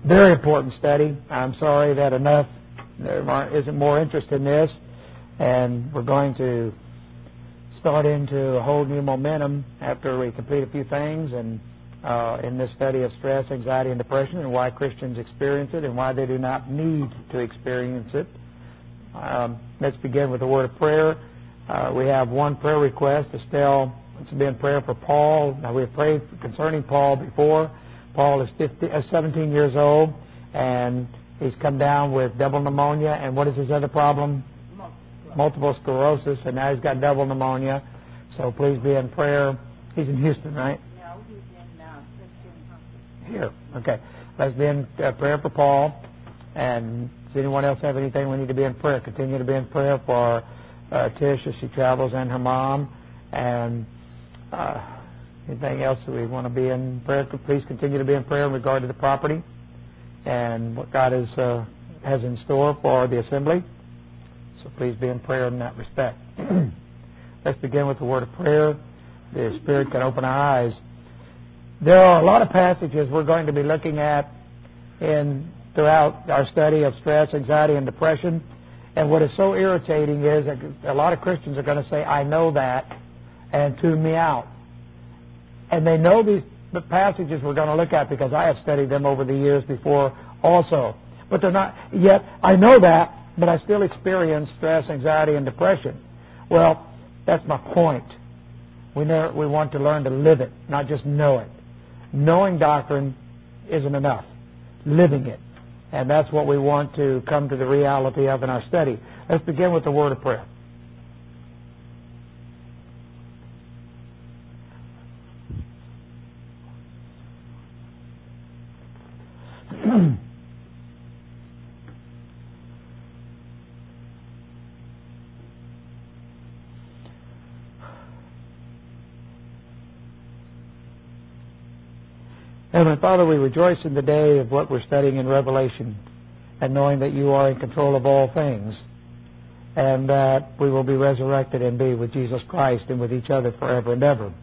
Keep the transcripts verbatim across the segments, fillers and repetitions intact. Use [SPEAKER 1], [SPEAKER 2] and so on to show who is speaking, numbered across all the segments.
[SPEAKER 1] Very important study. I'm sorry that enough there isn't more interest in this, and we're going to start into a whole new momentum after we complete a few things and uh, in this study of stress, anxiety, and depression, and why Christians experience it and why they do not need to experience it. Um, let's begin with a word of prayer. Uh, we have one prayer request. Estelle wants to be in prayer for Paul. Now, we have prayed concerning Paul before. Paul is fifty, uh, seventeen years old, and he's come down with double pneumonia. And what is his other problem? Multiple sclerosis, and now he's got double pneumonia. So please be in prayer. He's in Houston, right?
[SPEAKER 2] No, he's in uh, Christian Hospital.
[SPEAKER 1] Here. Okay. Let's be in uh, prayer for Paul. And does anyone else have anything we need to be in prayer? Continue to be in prayer for uh, Tish as she travels and her mom. And uh, anything else that we want to be in prayer? Please continue to be in prayer in regard to the property and what God is, uh, has in store for the assembly. So please be in prayer in that respect. Let's begin with the word of prayer. The Spirit can open our eyes. There are a lot of passages we're going to be looking at in throughout our study of stress, anxiety, and depression. And what is so irritating is that a lot of Christians are going to say, I know that, and tune me out. And they know these the passages we're going to look at because I have studied them over the years before also. But they're not, yet I know that, but I still experience stress, anxiety, and depression. Well, that's my point. We know, we want to learn to live it, not just know it. Knowing doctrine isn't enough. Living it. And that's what we want to come to the reality of in our study. Let's begin with the word of prayer. Heavenly Father, we rejoice in the day of what we're studying in Revelation and knowing that you are in control of all things and that we will be resurrected and be with Jesus Christ and with each other forever and ever.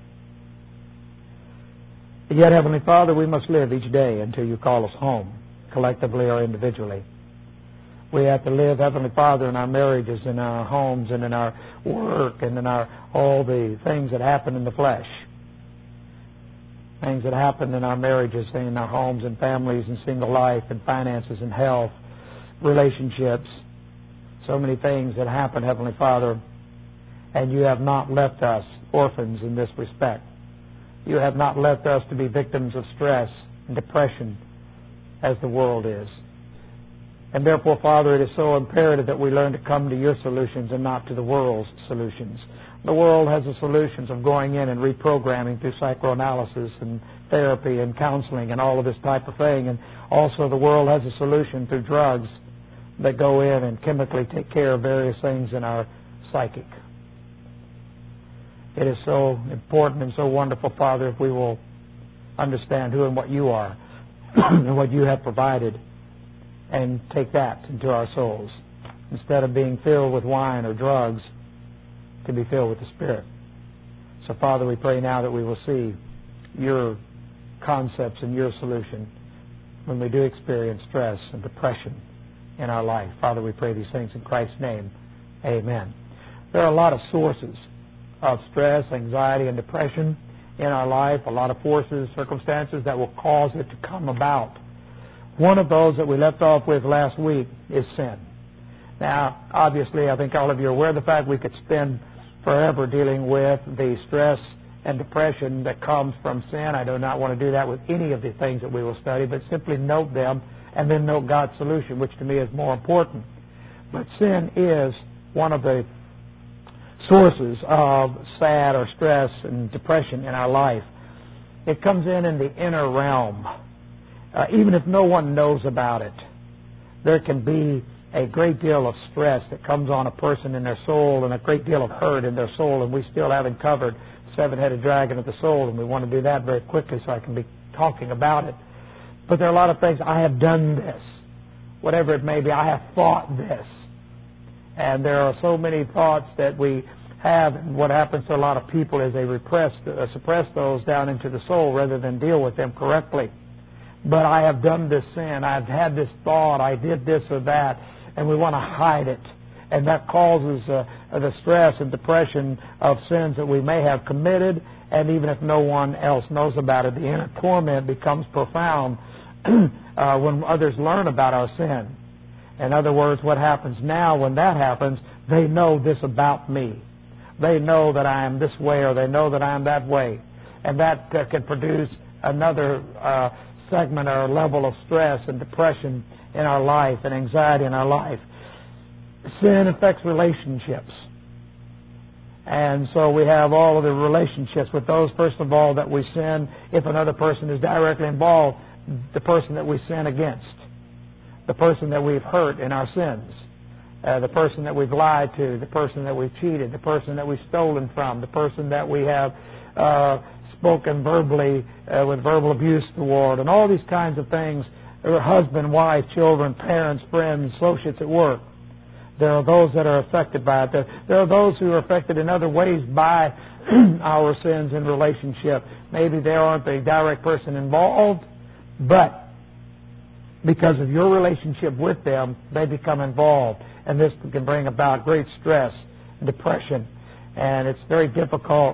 [SPEAKER 1] And yet, Heavenly Father, we must live each day until you call us home, collectively or individually. We have to live, Heavenly Father, in our marriages, in our homes, and in our work, and in our all the things that happen in the flesh. Things that happen in our marriages, in our homes and families and single life and finances and health, relationships. So many things that happen, Heavenly Father, and you have not left us orphans in this respect. You have not left us to be victims of stress and depression as the world is. And therefore, Father, it is so imperative that we learn to come to your solutions and not to the world's solutions. The world has the solutions of going in and reprogramming through psychoanalysis and therapy and counseling and all of this type of thing. And also the world has a solution through drugs that go in and chemically take care of various things in our psychic. It is so important and so wonderful, Father, if we will understand who and what you are and what you have provided and take that into our souls instead of being filled with wine or drugs, to be filled with the Spirit. So, Father, we pray now that we will see your concepts and your solution when we do experience stress and depression in our life. Father, we pray these things in Christ's name. Amen. There are a lot of sources of stress, anxiety, and depression in our life, a lot of forces, circumstances that will cause it to come about. One of those that we left off with last week is sin. Now, obviously, I think all of you are aware of the fact we could spend forever dealing with the stress and depression that comes from sin. I do not want to do that with any of the things that we will study, but simply note them and then note God's solution, which to me is more important. But sin is one of the sources of sad or stress and depression in our life. It comes in in the inner realm. Uh, even if no one knows about it, there can be a great deal of stress that comes on a person in their soul and a great deal of hurt in their soul, and we still haven't covered seven-headed dragon of the soul, and we want to do that very quickly so I can be talking about it. But there are a lot of things. I have done this. Whatever it may be, I have thought this. And there are so many thoughts that we have, and what happens to a lot of people is they repress, uh, suppress those down into the soul rather than deal with them correctly. but I have done this sin. I've had this thought. I did this or that. And we want to hide it. And that causes uh, the stress and depression of sins that we may have committed. And even if no one else knows about it, the inner torment becomes profound uh, when others learn about our sin. In other words, what happens now when that happens, they know this about me. They know that I am this way, or they know that I am that way. And that uh, can produce another uh, segment or level of stress and depression in our life and anxiety in our life. Sin affects relationships. And so we have all of the relationships with those, first of all, that we sin. If another person is directly involved, the person that we sin against, the person that we've hurt in our sins, uh, the person that we've lied to, the person that we've cheated, the person that we've stolen from, the person that we have uh, spoken verbally uh, with verbal abuse toward, and all these kinds of things. Husband, wife, children, parents, friends, associates at work. There are those that are affected by it. There, there are those who are affected in other ways by our sins in relationship. Maybe they aren't the direct person involved, but because of your relationship with them, they become involved. And this can bring about great stress and depression. And it's very difficult.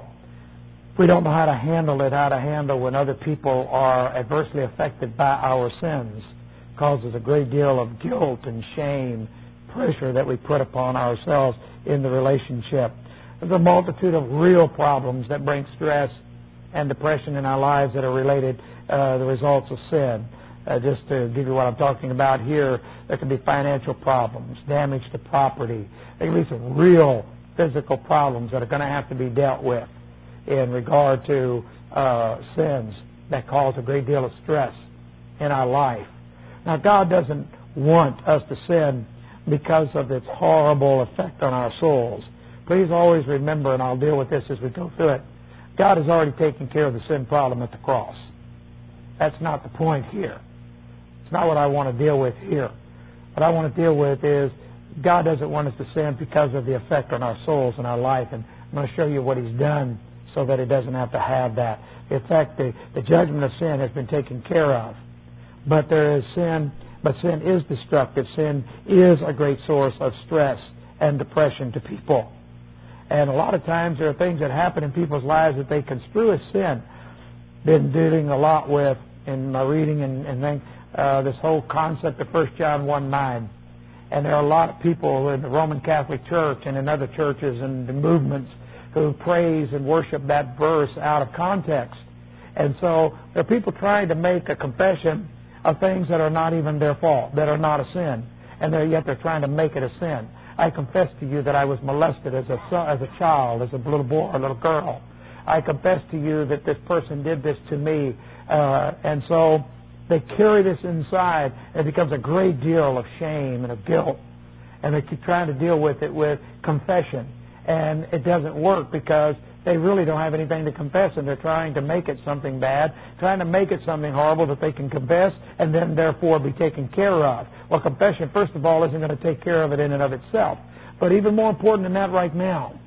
[SPEAKER 1] We don't know how to handle it, how to handle when other people are adversely affected by our sins. It causes a great deal of guilt and shame, pressure that we put upon ourselves in the relationship. There's a multitude of real problems that bring stress and depression in our lives that are related uh, the results of sin. Uh, just to give you what I'm talking about here, there can be financial problems, damage to property. There can be some real physical problems that are going to have to be dealt with in regard to uh, sins that cause a great deal of stress in our life. Now, God doesn't want us to sin because of its horrible effect on our souls. Please always remember, and I'll deal with this as we go through it, God has already taken care of the sin problem at the cross. That's not the point here. It's not what I want to deal with here. What I want to deal with is God doesn't want us to sin because of the effect on our souls and our life. And I'm going to show you what He's done so that it doesn't have to have that. In fact, the, the judgment of sin has been taken care of. But there is sin, but sin is destructive. Sin is a great source of stress and depression to people. And a lot of times there are things that happen in people's lives that they construe as sin. Been dealing a lot with in my reading and, and then, uh, this whole concept of First John one nine. And there are a lot of people in the Roman Catholic Church and in other churches and the movements who praise and worship that verse out of context. And so there are people trying to make a confession of things that are not even their fault, that are not a sin, and they're, yet they're trying to make it a sin. I confess to you that I was molested as a son, as a child, as a little boy or a little girl. I confess to you that this person did this to me, uh, and so they carry this inside, and it becomes a great deal of shame and of guilt, and they keep trying to deal with it with confession, and it doesn't work because they really don't have anything to confess, and they're trying to make it something bad, trying to make it something horrible that they can confess and then therefore be taken care of. Well, confession, first of all, isn't going to take care of it in and of itself. But even more important than that right now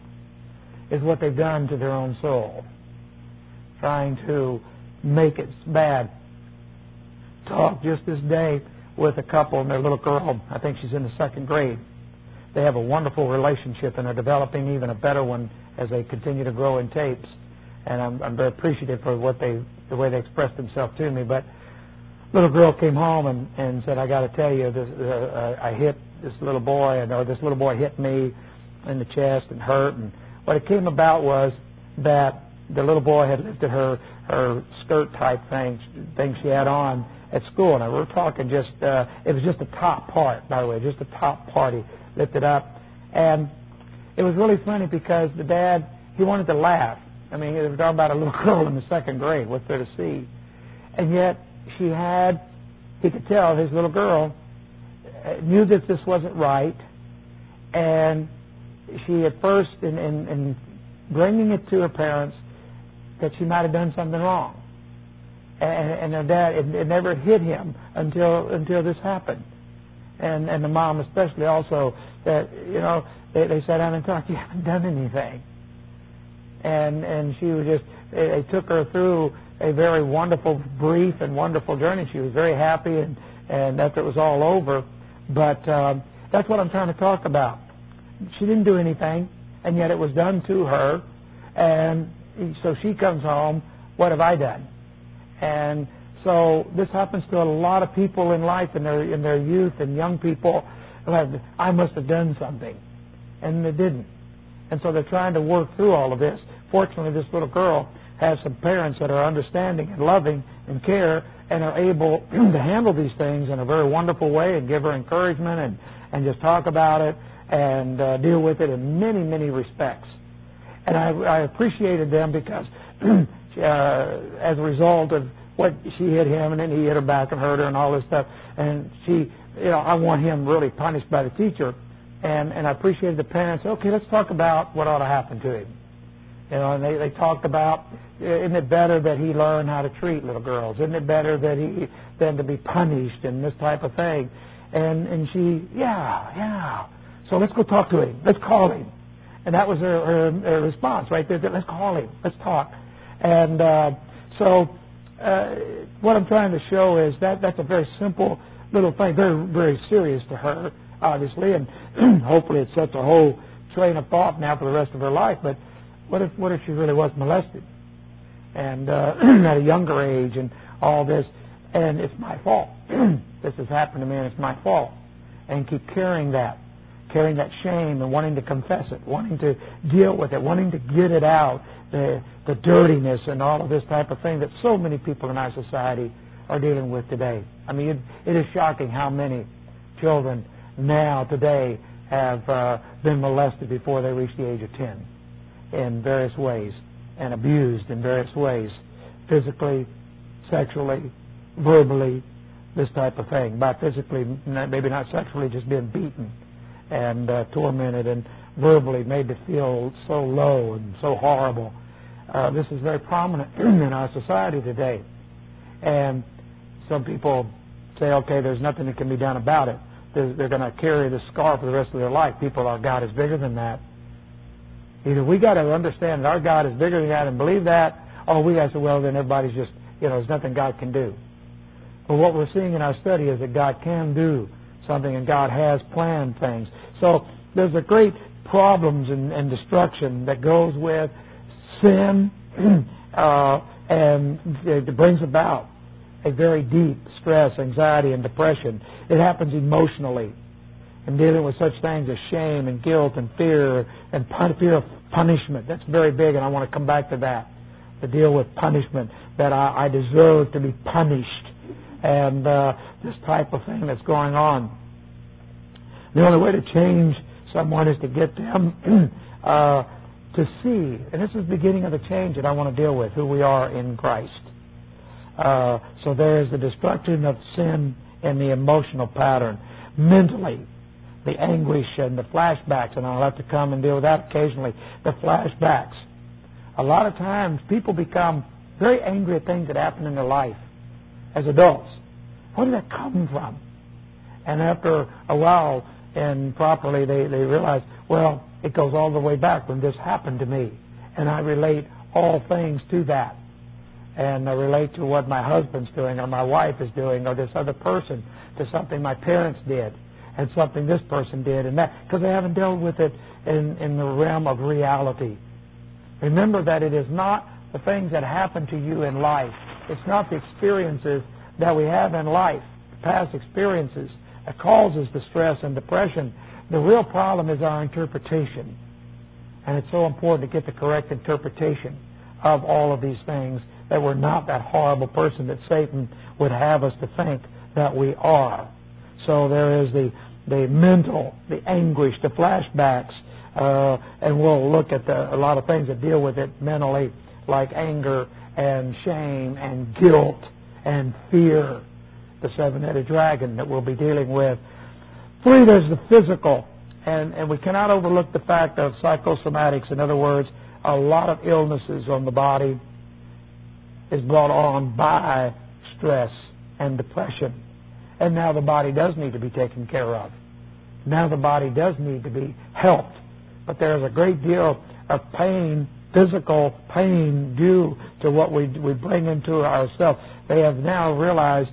[SPEAKER 1] is what they've done to their own soul, trying to make it bad. Talked just this day with a couple and their little girl. I think she's in the second grade. They have a wonderful relationship and are developing even a better one as they continue to grow in tapes. And I'm, I'm very appreciative for what they, the way they expressed themselves to me. But little girl came home and, and said, I got to tell you, this, uh, I hit this little boy, and or this little boy hit me in the chest and hurt. And what it came about was that the little boy had lifted her her skirt type thing thing she had on at school. And we were talking just, uh, it was just the top part, by the way, just the top part. He lifted up. And it was really funny because the dad, he wanted to laugh. I mean, he was talking about a little girl in the second grade. What's there to see? And yet, she had, he could tell his little girl knew that this wasn't right. And she at first, in, in, in bringing it to her parents, that she might have done something wrong. And, and her dad, it, it never hit him until until this happened. And and the mom especially also, that, you know, they, they sat down and talked, you haven't done anything. And and she was just they, they took her through a very wonderful, brief and wonderful journey. She was very happy, and, and after it was all over. But um, that's what I'm trying to talk about. She didn't do anything, and yet it was done to her. And so she comes home, what have I done? And so this happens to a lot of people in life, in their in their youth and young people, who have, I must have done something. And they didn't. And so they're trying to work through all of this. Fortunately, this little girl has some parents that are understanding and loving and care and are able to handle these things in a very wonderful way and give her encouragement and, and just talk about it and uh, deal with it in many, many respects. And I, I appreciated them because uh, as a result of what she hit him and then he hit her back and hurt her and all this stuff, and she, you know, I want him really punished by the teacher. And, and I appreciated the parents. Okay, let's talk about what ought to happen to him. You know, and they, they talked about, isn't it better that he learn how to treat little girls? Isn't it better that he than to be punished and this type of thing? And and she, yeah, yeah. So let's go talk to him. Let's call him. And that was her, her, her response right there. Let's call him. Let's talk. And uh, so uh, what I'm trying to show is that that's a very simple little thing, very very serious to her, obviously, and hopefully it sets a whole train of thought now for the rest of her life. But what if what if she really was molested, and uh, at a younger age, and all this, and it's my fault. This has happened to me, and it's my fault, and keep carrying that, carrying that shame, and wanting to confess it, wanting to deal with it, wanting to get it out, the the dirtiness and all of this type of thing that so many people in our society are dealing with today. I mean, it, it is shocking how many children now today have uh, been molested before they reach the age of ten in various ways and abused in various ways, physically, sexually, verbally, this type of thing. By physically, maybe not sexually, just being beaten and uh, tormented, and verbally made to feel so low and so horrible. Uh, this is very prominent in our society today. And some people say, okay, there's nothing that can be done about it. They're, they're going to carry the scar for the rest of their life. People, our God is bigger than that. Either we got to understand that our God is bigger than that and believe that, or we got to say, well, then everybody's just, you know, there's nothing God can do. But what we're seeing in our study is that God can do something, and God has planned things. So there's a great problems and, and destruction that goes with sin, uh, and it brings about a very deep stress, anxiety, and depression. It happens emotionally, and dealing with such things as shame and guilt and fear and pun- fear of punishment. That's very big, and I want to come back to that, to deal with punishment, that I, I deserve to be punished, and uh, this type of thing that's going on. The only way to change someone is to get them uh, to see, and this is the beginning of the change that I want to deal with, who we are in Christ. Uh, so there is the destruction of sin in the emotional pattern. Mentally, the anguish and the flashbacks, and I'll have to come and deal with that occasionally, the flashbacks. A lot of times people become very angry at things that happen in their life as adults. Where did that come from? And after a while, and properly, they, they realize, well, it goes all the way back when this happened to me. And I relate all things to that. And I relate to what my husband's doing or my wife is doing or this other person, to something my parents did and something this person did, and that, because they haven't dealt with it in, in the realm of reality. Remember that it is not the things that happen to you in life. It's not the experiences that we have in life, past experiences, that causes the stress and depression. The real problem is our interpretation. And it's so important to get the correct interpretation of all of these things, that we're not that horrible person that Satan would have us to think that we are. So there is the the mental, the anguish, the flashbacks, uh, and we'll look at the, a lot of things that deal with it mentally, like anger and shame and guilt and fear, the seven-headed dragon that we'll be dealing with. Three, there's the physical, and, and we cannot overlook the fact of psychosomatics. In other words, a lot of illnesses on the body is brought on by stress and depression. And now the body does need to be taken care of. Now the body does need to be helped. But there is a great deal of pain physical pain due to what we we bring into ourselves. They have now realized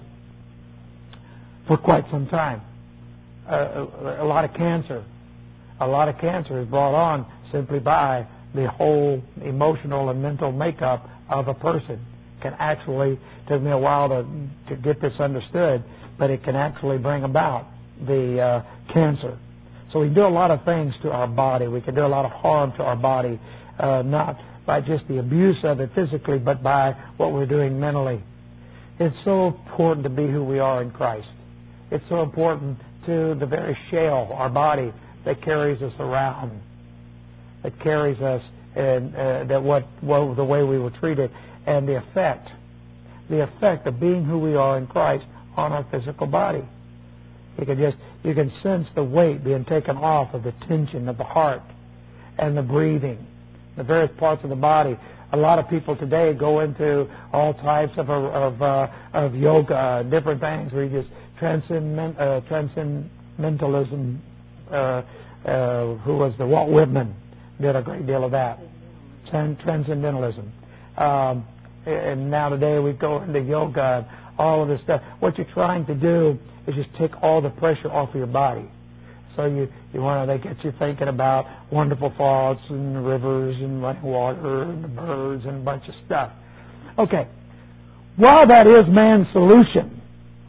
[SPEAKER 1] for quite some time uh, a, a lot of cancer. A lot of cancer is brought on simply by the whole emotional and mental makeup of a person. Can actually, took me a while to, to get this understood, but it can actually bring about the uh, cancer. So we do a lot of things to our body. We can do a lot of harm to our body, uh, not by just the abuse of it physically, but by what we're doing mentally. It's so important to be who we are in Christ. It's so important to the very shell, our body, that carries us around, that carries us, and uh, that what, what the way we were treated, and the effect, the effect of being who we are in Christ on our physical body. You can just you can sense the weight being taken off of the tension of the heart and the breathing, the various parts of the body. A lot of people today go into all types of of, uh, of yoga, different things where you just transcend uh, transcendentalism. Uh, uh, who was the Walt Whitman did a great deal of that. Transcendentalism. Um, and now today we go into yoga, all of this stuff. What you're trying to do is just take all the pressure off of your body. So you, you want to, they get you thinking about wonderful thoughts and rivers and running water and the birds and a bunch of stuff. Okay. While that is man's solution,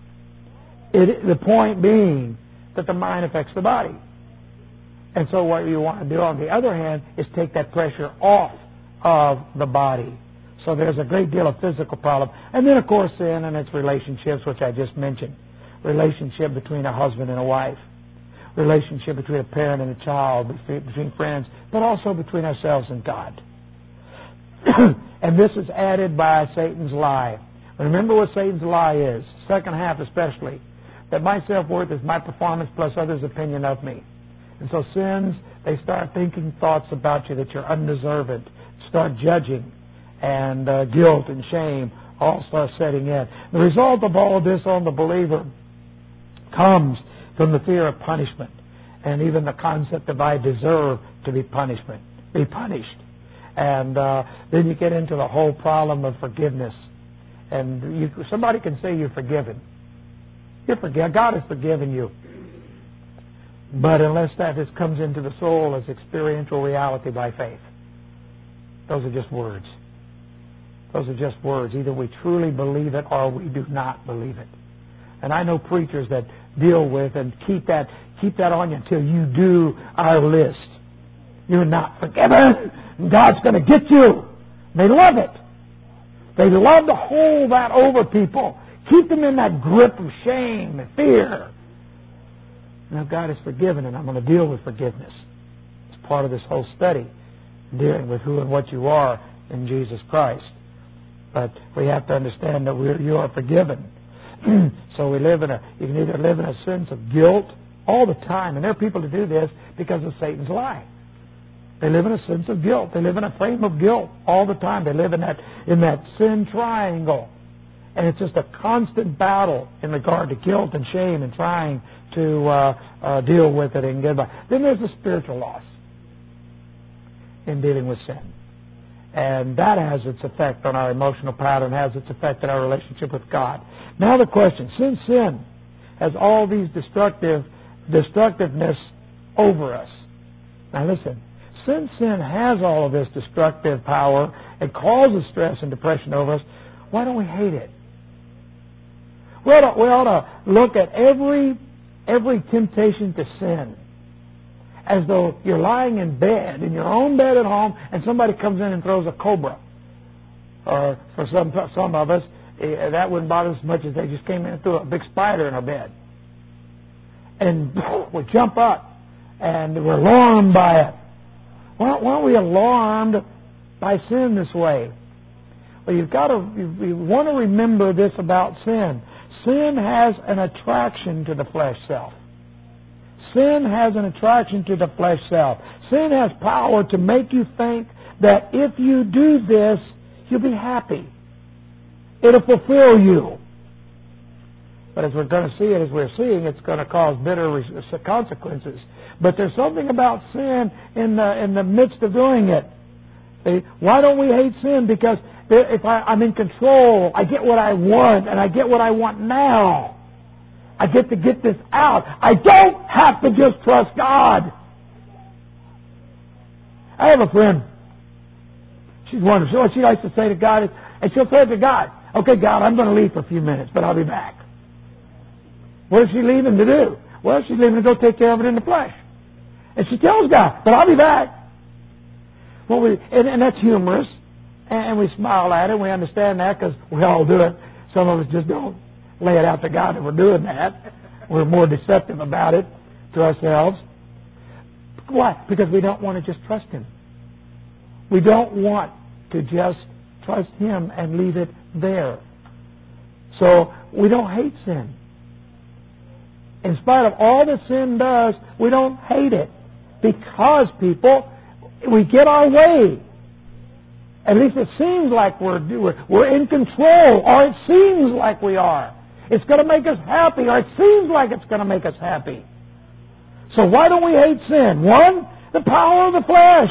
[SPEAKER 1] it, the point being that the mind affects the body. And so what you want to do, on the other hand, is take that pressure off of the body. So there's a great deal of physical problem. And then, of course, sin and its relationships, which I just mentioned. Relationship between a husband and a wife. Relationship between a parent and a child, between friends, but also between ourselves and God. And this is added by Satan's lie. Remember what Satan's lie is, second half especially, that my self-worth is my performance plus others' opinion of me. And so sins, they start thinking thoughts about you that you're undeserved, start judging, and uh, guilt and shame all start setting in. The result of all of this on the believer comes from the fear of punishment, and even the concept of I deserve to be punishment, be punished. And uh, then you get into the whole problem of forgiveness. And you, somebody can say you're forgiven. You're forgiven. God has forgiven you. But unless that just comes into the soul as experiential reality by faith, those are just words. Those are just words. Either we truly believe it or we do not believe it. And I know preachers that deal with and keep that keep that on you until you do our list. You're not forgiven. God's going to get you. They love it. They love to hold that over people. Keep them in that grip of shame and fear. Now God has forgiven, and I'm going to deal with forgiveness. It's part of this whole study, dealing with who and what you are in Jesus Christ. But we have to understand that we're, you are forgiven. So we live in a, you can either live in a sense of guilt all the time, and there are people who do this because of Satan's lie. They live in a sense of guilt. They live in a frame of guilt all the time. They live in that in that sin triangle. And it's just a constant battle in regard to guilt and shame and trying to uh, uh, deal with it and get by. Then there's the spiritual loss in dealing with sin. And that has its effect on our emotional pattern, has its effect on our relationship with God. Now the question, since sin has all these destructive destructiveness over us. Now listen, since sin has all of this destructive power and causes stress and depression over us, why don't we hate it? We ought to, we ought to look at every every temptation to sin as though you're lying in bed, in your own bed at home, and somebody comes in and throws a cobra. Or for some some of us, that wouldn't bother us as much as they just came in and threw a big spider in our bed. And we jump up, and we're alarmed by it. Why, why are we alarmed by sin this way? Well, you've got to, you, you want to remember this about sin. Sin has an attraction to the flesh self. Sin has an attraction to the flesh self. Sin has power to make you think that if you do this, you'll be happy. It'll fulfill you. But as we're going to see it, as we're seeing, it's going to cause bitter consequences. But there's something about sin in the in the midst of doing it See, why don't we hate sin? Because if I, I'm in control, I get what I want, and I get what I want now. I get to get this out. I don't have to just trust God. I have a friend. She's wonderful. What she likes to say to God is, and she'll say to God, okay, God, I'm going to leave for a few minutes, but I'll be back. What is she leaving to do? Well, she's leaving to go take care of it in the flesh. And she tells God, but I'll be back. Well, we, and, and that's humorous. And we smile at it. We understand that because we all do it. Some of us just don't lay it out to God that we're doing that. We're more deceptive about it to ourselves. Why? Because we don't want to just trust Him. We don't want to just trust Him and leave it there. So we don't hate sin. In spite of all that sin does, we don't hate it. Because, people, we get our way. At least it seems like we're, we're, we're in control, or it seems like we are. It's going to make us happy, or it seems like it's going to make us happy. So why don't we hate sin? One, the power of the flesh.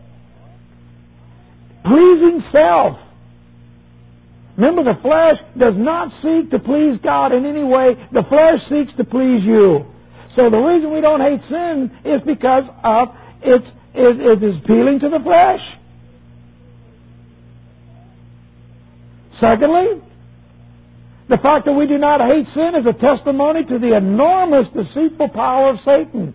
[SPEAKER 1] Pleasing self. Remember, the flesh does not seek to please God in any way. The flesh seeks to please you. So the reason we don't hate sin is because of its, it, it is appealing to the flesh. Secondly, the fact that we do not hate sin is a testimony to the enormous deceitful power of Satan.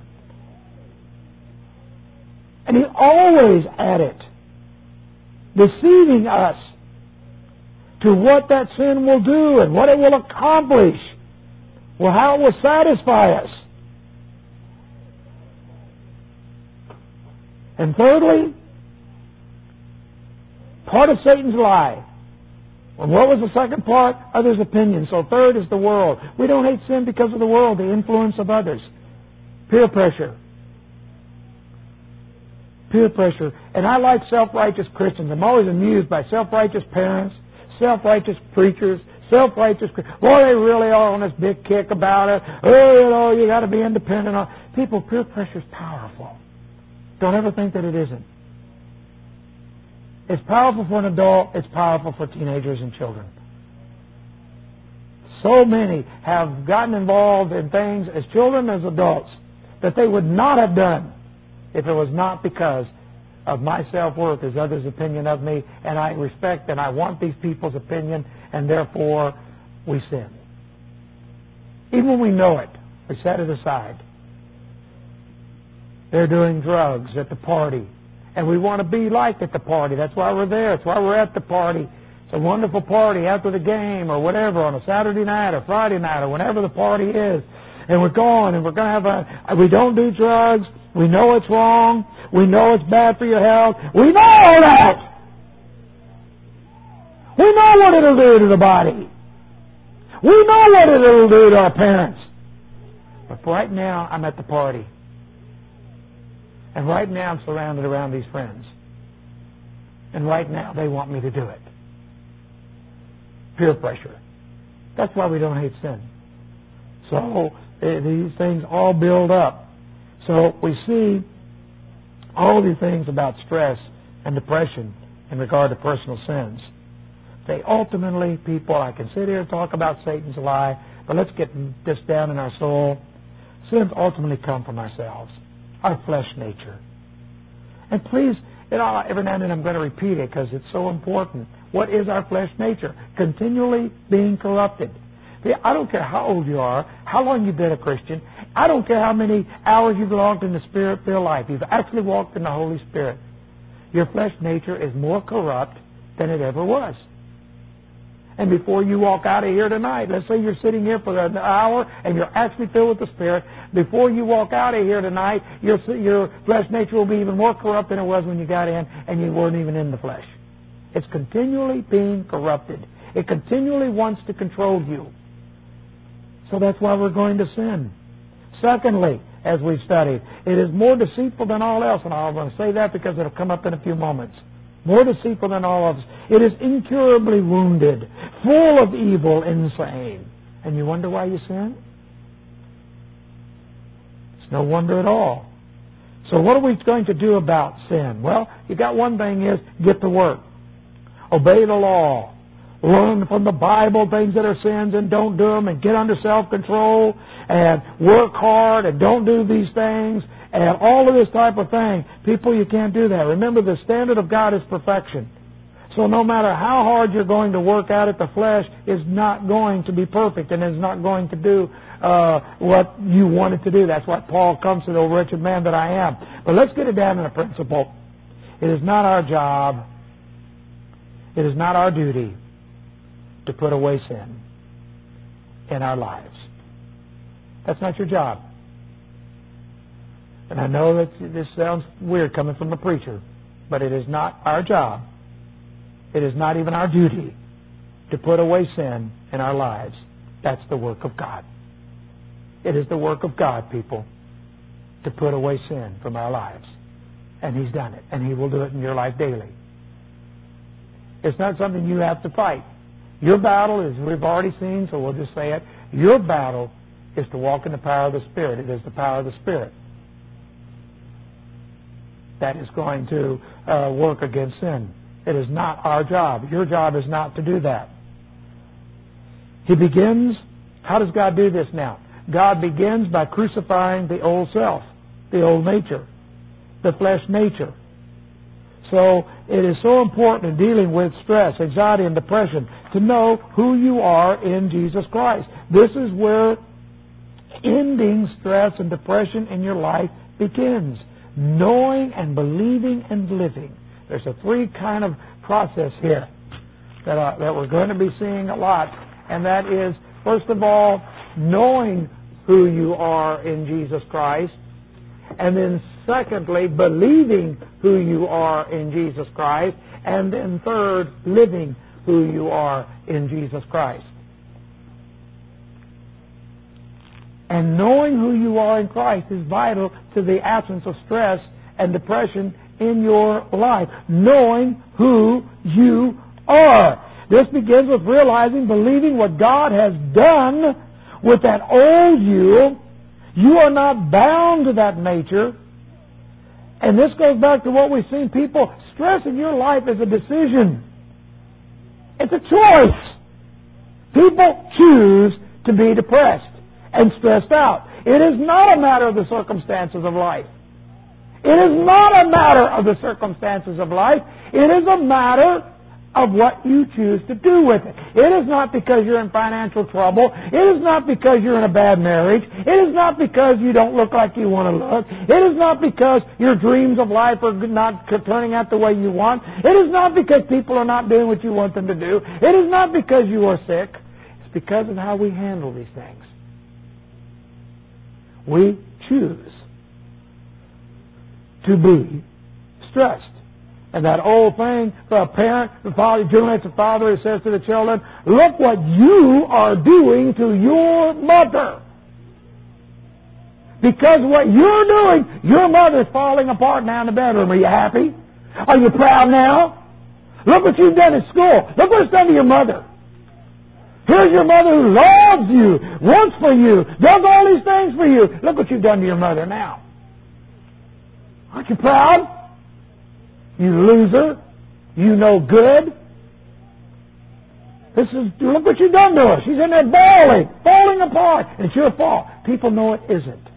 [SPEAKER 1] And he's always at it, deceiving us to what that sin will do and what it will accomplish, or how it will satisfy us. And thirdly, part of Satan's lie. And what was the second part? Others' opinion. So third is the world. We don't hate sin because of the world, the influence of others. Peer pressure. Peer pressure. And I like self-righteous Christians. I'm always amused by self-righteous parents, self-righteous preachers, self-righteous Christians. Boy, they really are on this big kick about it. Oh, you know, you got to be independent. People, peer pressure is powerful. Don't ever think that it isn't. It's powerful for an adult. It's powerful for teenagers and children. So many have gotten involved in things as children as adults that they would not have done if it was not because of my self-worth as others' opinion of me, and I respect and I want these people's opinion, and therefore we sin. Even when we know it, we set it aside. They're doing drugs at the party. And we want to be like at the party. That's why we're there. That's why we're at the party. It's a wonderful party after the game or whatever on a Saturday night or Friday night or whenever the party is. And we're going and we're going to have a... We don't do drugs. We know it's wrong. We know it's bad for your health. We know all that. We know what it'll do to the body. We know what it'll do to our parents. But right now, I'm at the party. And right now I'm surrounded around these friends. And right now they want me to do it. Peer pressure. That's why we don't hate sin. So uh, these things all build up. So we see all these things about stress and depression in regard to personal sins. They ultimately, people, I can sit here and talk about Satan's lie, but let's get this down in our soul. Sins ultimately come from ourselves. Our flesh nature. And please, you know, every now and then I'm going to repeat it because it's so important. What is our flesh nature? Continually being corrupted. I don't care how old you are, how long you've been a Christian. I don't care how many hours you've walked in the Spirit-filled life. You've actually walked in the Holy Spirit. Your flesh nature is more corrupt than it ever was. And before you walk out of here tonight, let's say you're sitting here for an hour and you're actually filled with the Spirit. Before you walk out of here tonight, your your flesh nature will be even more corrupt than it was when you got in and you weren't even in the flesh. It's continually being corrupted. It continually wants to control you. So that's why we're going to sin. Secondly, as we've studied, it is more deceitful than all else. And I'm going to say that because it'll come up in a few moments. More deceitful than all of us. It is incurably wounded, full of evil, insane. And you wonder why you sin? It's no wonder at all. So what are we going to do about sin? Well, you got one thing is get to work. Obey the law. Learn from the Bible things that are sins and don't do them, and get under self-control and work hard and don't do these things and all of this type of thing. People, you can't do that. Remember, the standard of God is perfection. So no matter how hard you're going to work out it, the flesh is not going to be perfect and is not going to do uh, what you want it to do. That's why Paul comes to the "O wretched man that I am." But let's get it down in a principle. It is not our job, it is not our duty to put away sin in our lives. That's not your job. And I know that this sounds weird coming from a preacher, but it is not our job. It is not even our duty to put away sin in our lives. That's the work of God. It is the work of God, people, to put away sin from our lives. And He's done it. And He will do it in your life daily. It's not something you have to fight. Your battle, as we've already seen, so we'll just say it, your battle is to walk in the power of the Spirit. It is the power of the Spirit that is going to uh, work against sin. It is not our job. Your job is not to do that. He begins, how does God do this now? God begins by crucifying the old self, the old nature, the flesh nature. So it is so important in dealing with stress, anxiety, and depression to know who you are in Jesus Christ. This is where ending stress and depression in your life begins. Knowing and believing and living. There's a three kind of process here that, uh, that we're going to be seeing a lot. And that is, first of all, knowing who you are in Jesus Christ. And then secondly, believing who you are in Jesus Christ. And then third, living who you are in Jesus Christ. And knowing who you are in Christ is vital to the absence of stress and depression in your life. Knowing who you are. This begins with realizing, believing what God has done with that old you. You are not bound to that nature. And this goes back to what we've seen. People, stress in your life is a decision. It's a choice. People choose to be depressed and stressed out. It is not a matter of the circumstances of life. It is not a matter of the circumstances of life. It is a matter of what you choose to do with it. It is not because you're in financial trouble. It is not because you're in a bad marriage. It is not because you don't look like you want to look. It is not because your dreams of life are not turning out the way you want. It is not because people are not doing what you want them to do. It is not because you are sick. It's because of how we handle these things. We choose to be stressed. And that old thing, for a parent, the father, generally it's a father who says to the children, look what you are doing to your mother. Because what you're doing, your mother's falling apart now in the bedroom. Are you happy? Are you proud now? Look what you've done at school. Look what it's done to your mother. Here's your mother who loves you, wants for you, does all these things for you. Look what you've done to your mother now. Aren't you proud? You loser. You no good. This is, look what you've done to her. She's in there bawling, falling apart. It's your fault. People know it isn't.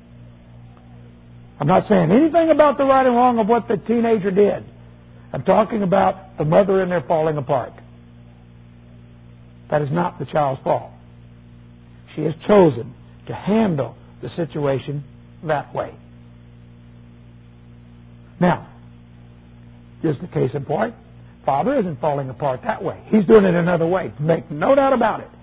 [SPEAKER 1] I'm not saying anything about the right and wrong of what the teenager did. I'm talking about the mother in there falling apart. That is not the child's fault. She has chosen to handle the situation that way. Now, just a case in point, Father isn't falling apart that way. He's doing it another way. Make no doubt about it.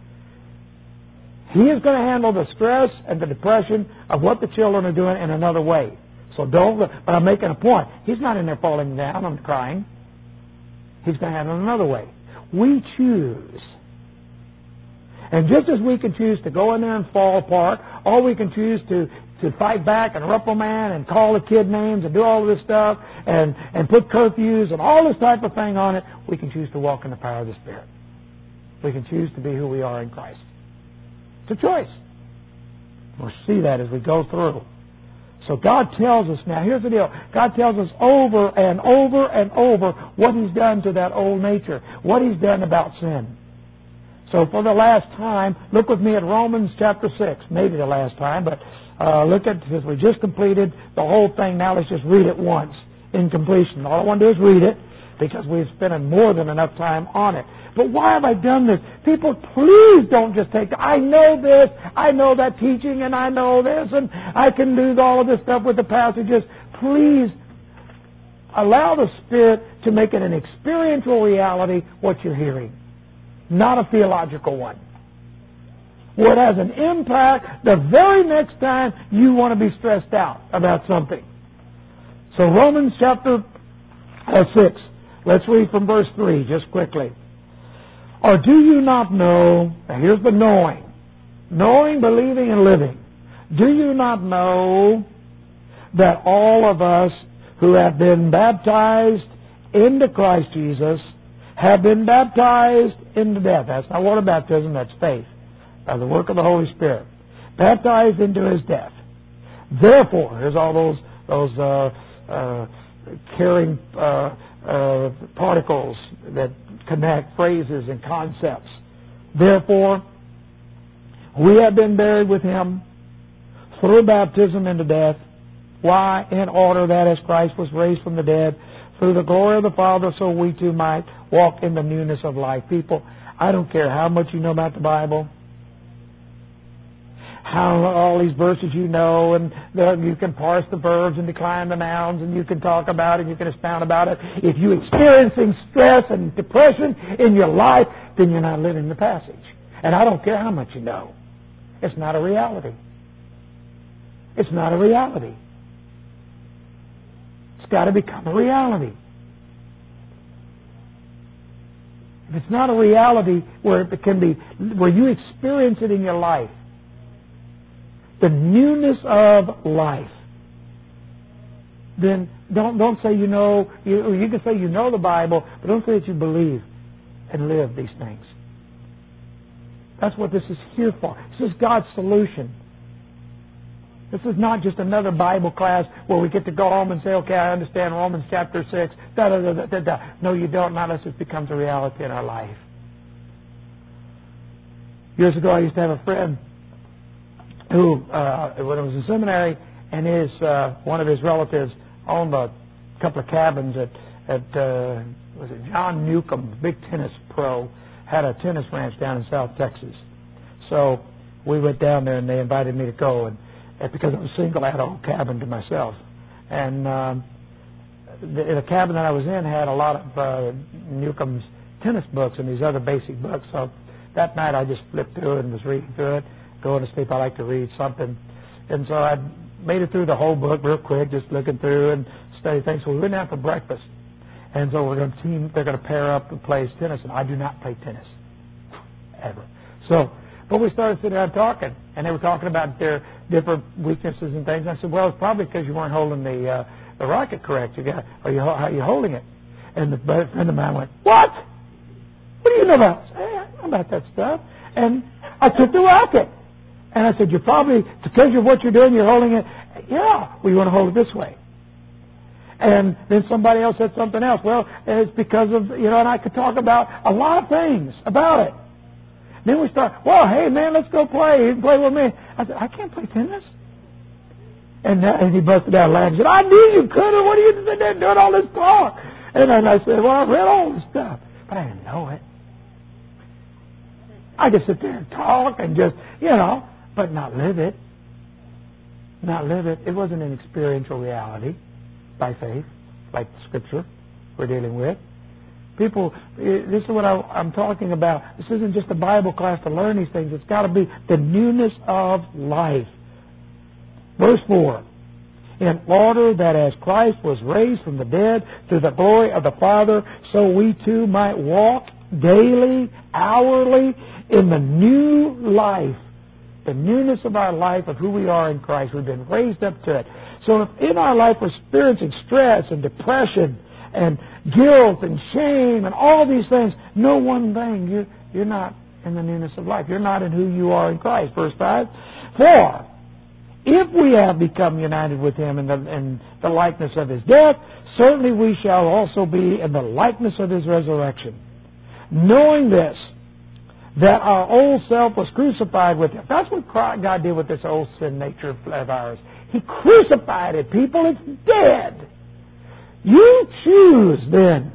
[SPEAKER 1] He is going to handle the stress and the depression of what the children are doing in another way. So don't, but I'm making a point. He's not in there falling down and crying. He's going to handle it another way. We choose. And just as we can choose to go in there and fall apart, or we can choose to, to fight back and reprimand and call the kid names and do all of this stuff and, and put curfews and all this type of thing on it, we can choose to walk in the power of the Spirit. We can choose to be who we are in Christ. It's a choice. We'll see that as we go through. So God tells us now, here's the deal. God tells us over and over and over what He's done to that old nature, what He's done about sin. So for the last time, look with me at Romans chapter six, maybe the last time, but uh, look at, since we just completed the whole thing, now let's just read it once in completion. All I want to do is read it, because we've spent more than enough time on it. But why have I done this? People, please don't just take, I know this, I know that teaching, and I know this, and I can do all of this stuff with the passages. Please allow the Spirit to make it an experiential reality what you're hearing, not a theological one, where it has an impact the very next time you want to be stressed out about something. So Romans chapter six, let's read from verse three just quickly. Or do you not know, now here's the knowing, knowing, believing, and living. Do you not know that all of us who have been baptized into Christ Jesus have been baptized into death? That's not water baptism, that's faith, by the work of the Holy Spirit. Baptized into His death. Therefore, here's all those those uh, uh, carrying uh, uh, particles that connect phrases and concepts. Therefore, we have been buried with Him through baptism into death. Why? In order that as Christ was raised from the dead through the glory of the Father, so we too might walk in the newness of life. People, I don't care how much you know about the Bible, how all these verses you know, and the, you can parse the verbs and decline the nouns, and you can talk about it, you can expound about it. If you're experiencing stress and depression in your life, then you're not living the passage. And I don't care how much you know. It's not a reality. It's not a reality. It's got to become a reality. If it's not a reality where it can be, where you experience it in your life, the newness of life, then don't don't say you know, you, you can say you know the Bible, but don't say that you believe and live these things. That's what this is here for. This is God's solution. This is not just another Bible class where we get to go home and say, okay, I understand Romans chapter six. Da, da, da, da, da, da. No, you don't, not unless it becomes a reality in our life. Years ago, I used to have a friend who, uh, when I was in seminary, and his uh, one of his relatives owned a couple of cabins at at uh, was it John Newcomb, big tennis pro, had a tennis ranch down in South Texas. So we went down there, and they invited me to go, and, and because I was single, I had a whole cabin to myself. And um, the, the cabin that I was in had a lot of uh, Newcomb's tennis books and these other basic books. So that night, I just flipped through it and was reading through it. Going to sleep, I like to read something. And so I made it through the whole book real quick, just looking through and studying things. So we went out for breakfast. And so we're going to team, they're going to pair up and play tennis. And I do not play tennis. Ever. So, but we started sitting down talking. And they were talking about their different weaknesses and things. And I said, well, it's probably because you weren't holding the uh, the racket correct. You got, or you, how are you holding it? And the friend of mine went, what? What do you know about? I said, hey, I know about that stuff. And I took the racket. And I said, you're probably, because of what you're doing, you're holding it. Yeah, well, you want to hold it this way. And then somebody else said something else. Well, it's because of, you know, and I could talk about a lot of things about it. Then we start, well, hey, man, let's go play. You can play with me. I said, I can't play tennis. And, uh, and he busted out laughing. He said, I knew you could. What are you sitting there doing all this talk? And then I said, well, I read all this stuff. But I didn't know it. I could sit there and talk and just, you know, but not live it. Not live it. It wasn't an experiential reality by faith, like the Scripture we're dealing with. People, this is what I, I'm talking about. This isn't just a Bible class to learn these things. It's got to be the newness of life. Verse four. In order that as Christ was raised from the dead through the glory of the Father, so we too might walk daily, hourly, in the new life. The newness of our life, of who we are in Christ. We've been raised up to it. So if in our life we're experiencing stress and depression and guilt and shame and all these things, know one thing, you're, you're not in the newness of life. You're not in who you are in Christ. Verse five. For If we have become united with Him in the, in the likeness of His death, certainly we shall also be in the likeness of His resurrection. Knowing this, that our old self was crucified with Him. That's what God did with this old sin nature of ours. He crucified it, people. It's dead. You choose then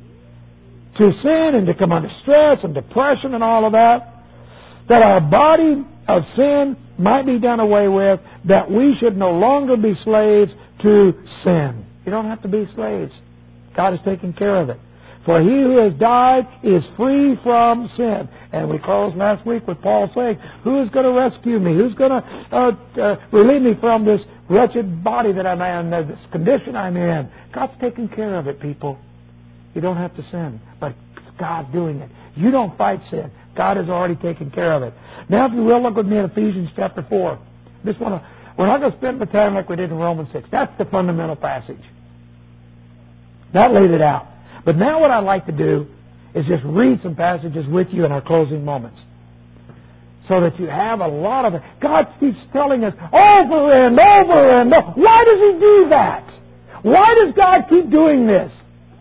[SPEAKER 1] to sin and to come under stress and depression and all of that, that our body of sin might be done away with, that we should no longer be slaves to sin. You don't have to be slaves. God has taken care of it. For he who has died is free from sin. And we closed last week with Paul saying, who is going to rescue me? Who's going to uh, uh, relieve me from this wretched body that I'm in, this condition I'm in? God's taking care of it, people. You don't have to sin, but God's doing it. You don't fight sin. God has already taken care of it. Now, if you will, look with me at Ephesians chapter four. Just want to, we're not going to spend the time like we did in Romans six. That's the fundamental passage. That laid it out. But now what I'd like to do is just read some passages with you in our closing moments, so that you have a lot of it. God keeps telling us over and over and over. Why does He do that? Why does God keep doing this?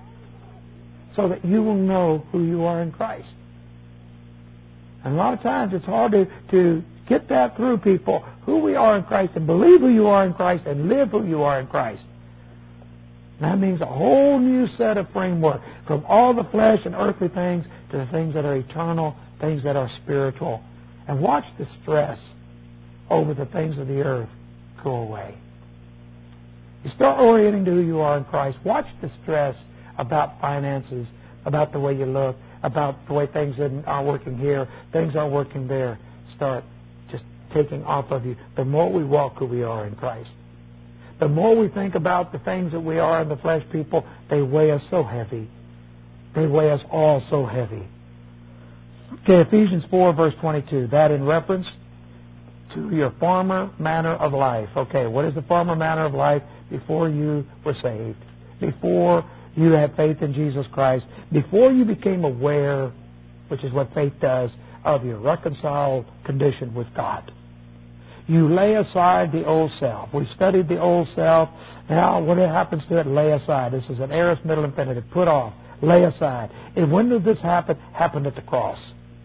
[SPEAKER 1] So that you will know who you are in Christ. And a lot of times it's hard to, to get that through people, who we are in Christ, and believe who you are in Christ, and live who you are in Christ. And that means a whole new set of framework, from all the flesh and earthly things to the things that are eternal, things that are spiritual. And watch the stress over the things of the earth go away. You start orienting to who you are in Christ. Watch the stress about finances, about the way you look, about the way things are working here, things aren't working there. Start just taking off of you. The more we walk who we are in Christ, the more we think about the things that we are in the flesh, people, they weigh us so heavy. They weigh us all so heavy. Okay, Ephesians four, verse twenty-two. That in reference to your former manner of life. Okay, what is the former manner of life? Before you were saved. Before you had faith in Jesus Christ. Before you became aware, which is what faith does, of your reconciled condition with God. You lay aside the old self. We studied the old self. Now, what happens to it? Lay aside. This is an aorist middle infinitive. Put off. Lay aside. And when did this happen? Happened at the cross.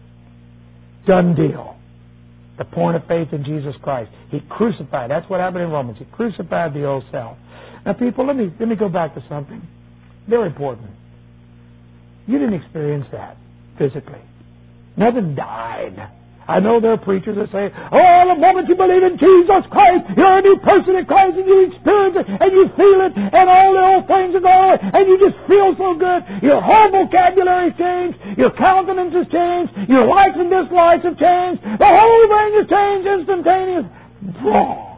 [SPEAKER 1] Done deal. The point of faith in Jesus Christ. He crucified. That's what happened in Romans. He crucified the old self. Now, people, let me let me go back to something very important. You didn't experience that physically. Nothing died. I know there are preachers that say, oh, the moment you believe in Jesus Christ, you're a new person in Christ, and you experience it, and you feel it, and all the old things are gone, and you just feel so good. Your whole vocabulary has changed. Your countenance has changed. Your likes and dislikes have changed. The whole thing has changed instantaneously. Wrong.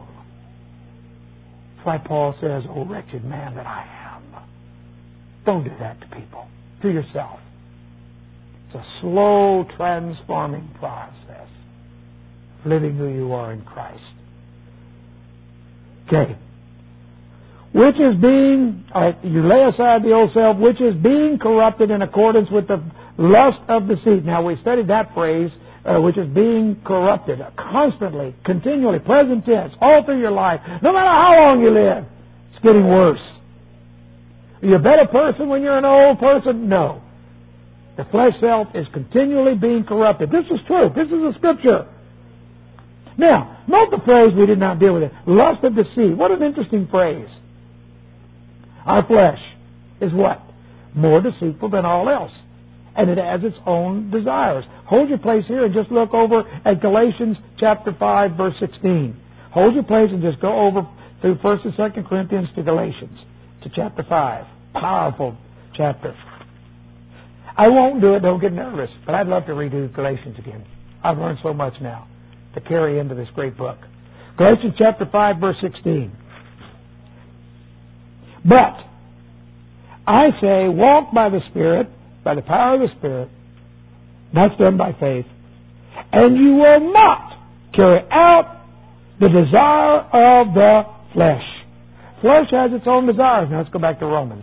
[SPEAKER 1] That's why Paul says, oh, wretched man that I am. Don't do that to people. To yourself. It's a slow, transforming process. Living who you are in Christ. Okay. Which is being, uh, you lay aside the old self, which is being corrupted in accordance with the lust of deceit. Now, we studied that phrase, uh, which is being corrupted constantly, continually, present tense, all through your life. No matter how long you live, it's getting worse. Are you a better person when you're an old person? No. The flesh self is continually being corrupted. This is true. This is a scripture. Now, note the phrase we did not deal with it. Lust of deceit. What an interesting phrase. Our flesh is what? More deceitful than all else. And it has its own desires. Hold your place here and just look over at Galatians chapter five, verse sixteen. Hold your place and just go over through First and Second Corinthians to Galatians, to chapter five. Powerful chapter. I won't do it, don't get nervous, but I'd love to redo Galatians again. I've learned so much now to carry into this great book. Galatians chapter five, verse sixteen. But I say, walk by the Spirit, by the power of the Spirit, that's done by faith, and you will not carry out the desire of the flesh. Flesh has its own desires. Now let's go back to Romans.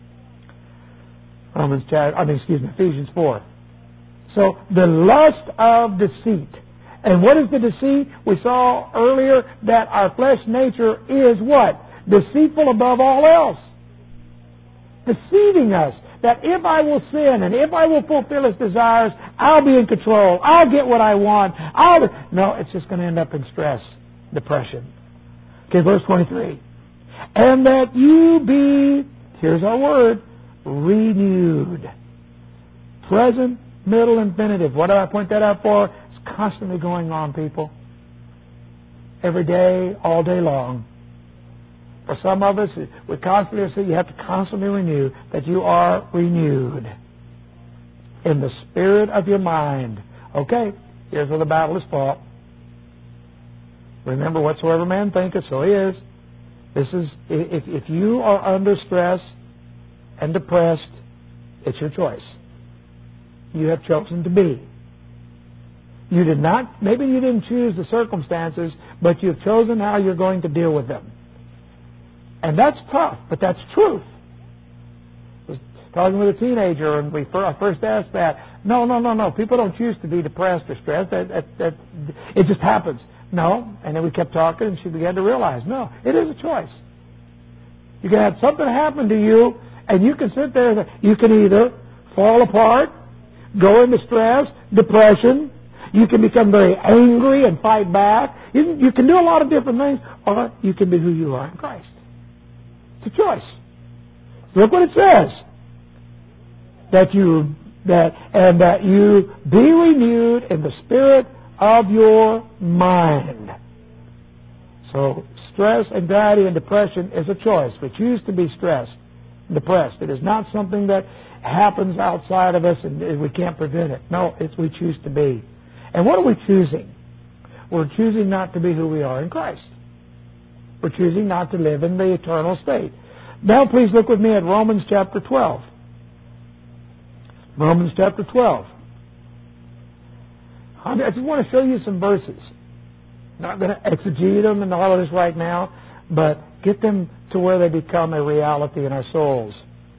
[SPEAKER 1] Romans chapter, I mean, excuse me, Ephesians four. So the lust of deceit. And what is the deceit? We saw earlier that our flesh nature is what? Deceitful above all else. Deceiving us. That if I will sin and if I will fulfill its desires, I'll be in control. I'll get what I want. I'll... No, it's just going to end up in stress, depression. Okay, verse twenty-three. And that you be, here's our word, renewed. Present, middle, infinitive. What do I point that out for? It's constantly going on, people. Every day, all day long. For some of us, we constantly say you have to constantly renew, that you are renewed in the spirit of your mind. Okay, here's where the battle is fought. Remember, whatsoever man thinketh, so he is. This is, if, if you are under stress and depressed, it's your choice. You have chosen to be. You did not, maybe you didn't choose the circumstances, but you've chosen how you're going to deal with them. And that's tough, but that's truth. I was talking with a teenager, and we I first asked that. No, no, no, no. People don't choose to be depressed or stressed. That, that, that, it just happens. No. And then we kept talking, and she began to realize, no, it is a choice. You can have something happen to you, and you can sit there and you can either fall apart, go into stress, depression. You can become very angry and fight back. You, you can do a lot of different things, or you can be who you are in Christ. It's a choice. Look what it says. That you that and that you be renewed in the spirit of your mind. So stress, anxiety, and depression is a choice. We choose to be stressed, depressed. It is not something that happens outside of us and we can't prevent it. No, it's we choose to be. And what are we choosing? We're choosing not to be who we are in Christ. We're choosing not to live in the eternal state. Now please look with me at Romans chapter twelve. Romans chapter twelve. I just want to show you some verses. Not going to exegete them and all of this right now, but get them to where they become a reality in our souls.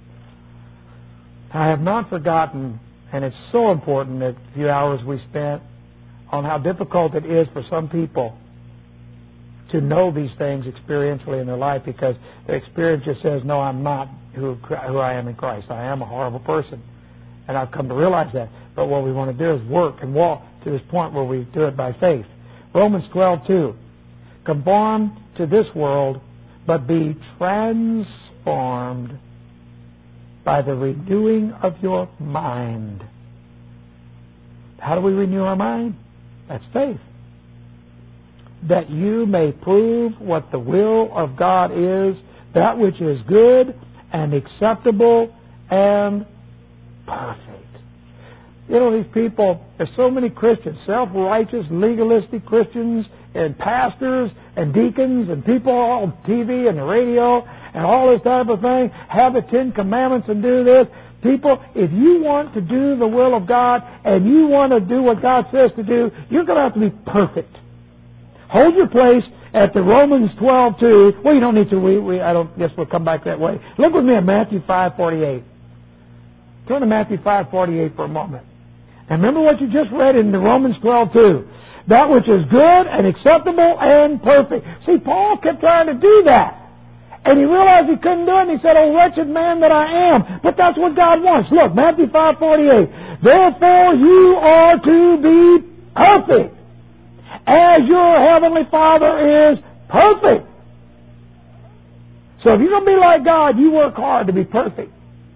[SPEAKER 1] I have not forgotten, and it's so important, that few hours we spent on how difficult it is for some people to know these things experientially in their life, because their experience just says, no, I'm not who, who I am in Christ. I am a horrible person. And I've come to realize that. But what we want to do is work and walk to this point where we do it by faith. Romans twelve two. Conform to this world, but be transformed by the renewing of your mind. How do we renew our mind? That's faith. That you may prove what the will of God is, that which is good and acceptable and perfect. You know, these people, there's so many Christians, self-righteous, legalistic Christians, and pastors, and deacons, and people on T V and the radio, and all this type of thing, have the Ten Commandments and do this. People, if you want to do the will of God, and you want to do what God says to do, you're going to have to be perfect. Hold your place at the Romans twelve two. Well, you don't need to. We, we, I don't guess we'll come back that way. Look with me at Matthew five forty-eight. Turn to Matthew five forty-eight for a moment. And remember what you just read in the Romans twelve two. That which is good and acceptable and perfect. See, Paul kept trying to do that. And he realized he couldn't do it, and he said, oh, wretched man that I am. But that's what God wants. Look, Matthew five forty-eight. Therefore you are to be perfect, as your heavenly Father is perfect. So if you're going to be like God, you work hard to be perfect.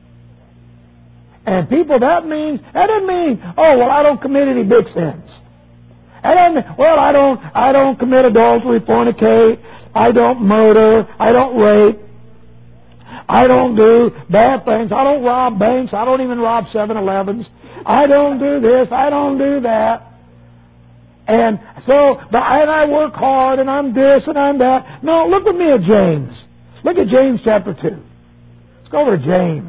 [SPEAKER 1] And people, that means, that doesn't mean, oh, well, I don't commit any big sins. That doesn't mean, well, I don't, I don't commit adultery, fornicate, I don't murder, I don't rape, I don't do bad things, I don't rob banks, I don't even rob seven elevens, I don't do this, I don't do that. And so, but and I work hard, and I'm this, and I'm that. No, look with me at James. Look at James chapter two. Let's go over to James.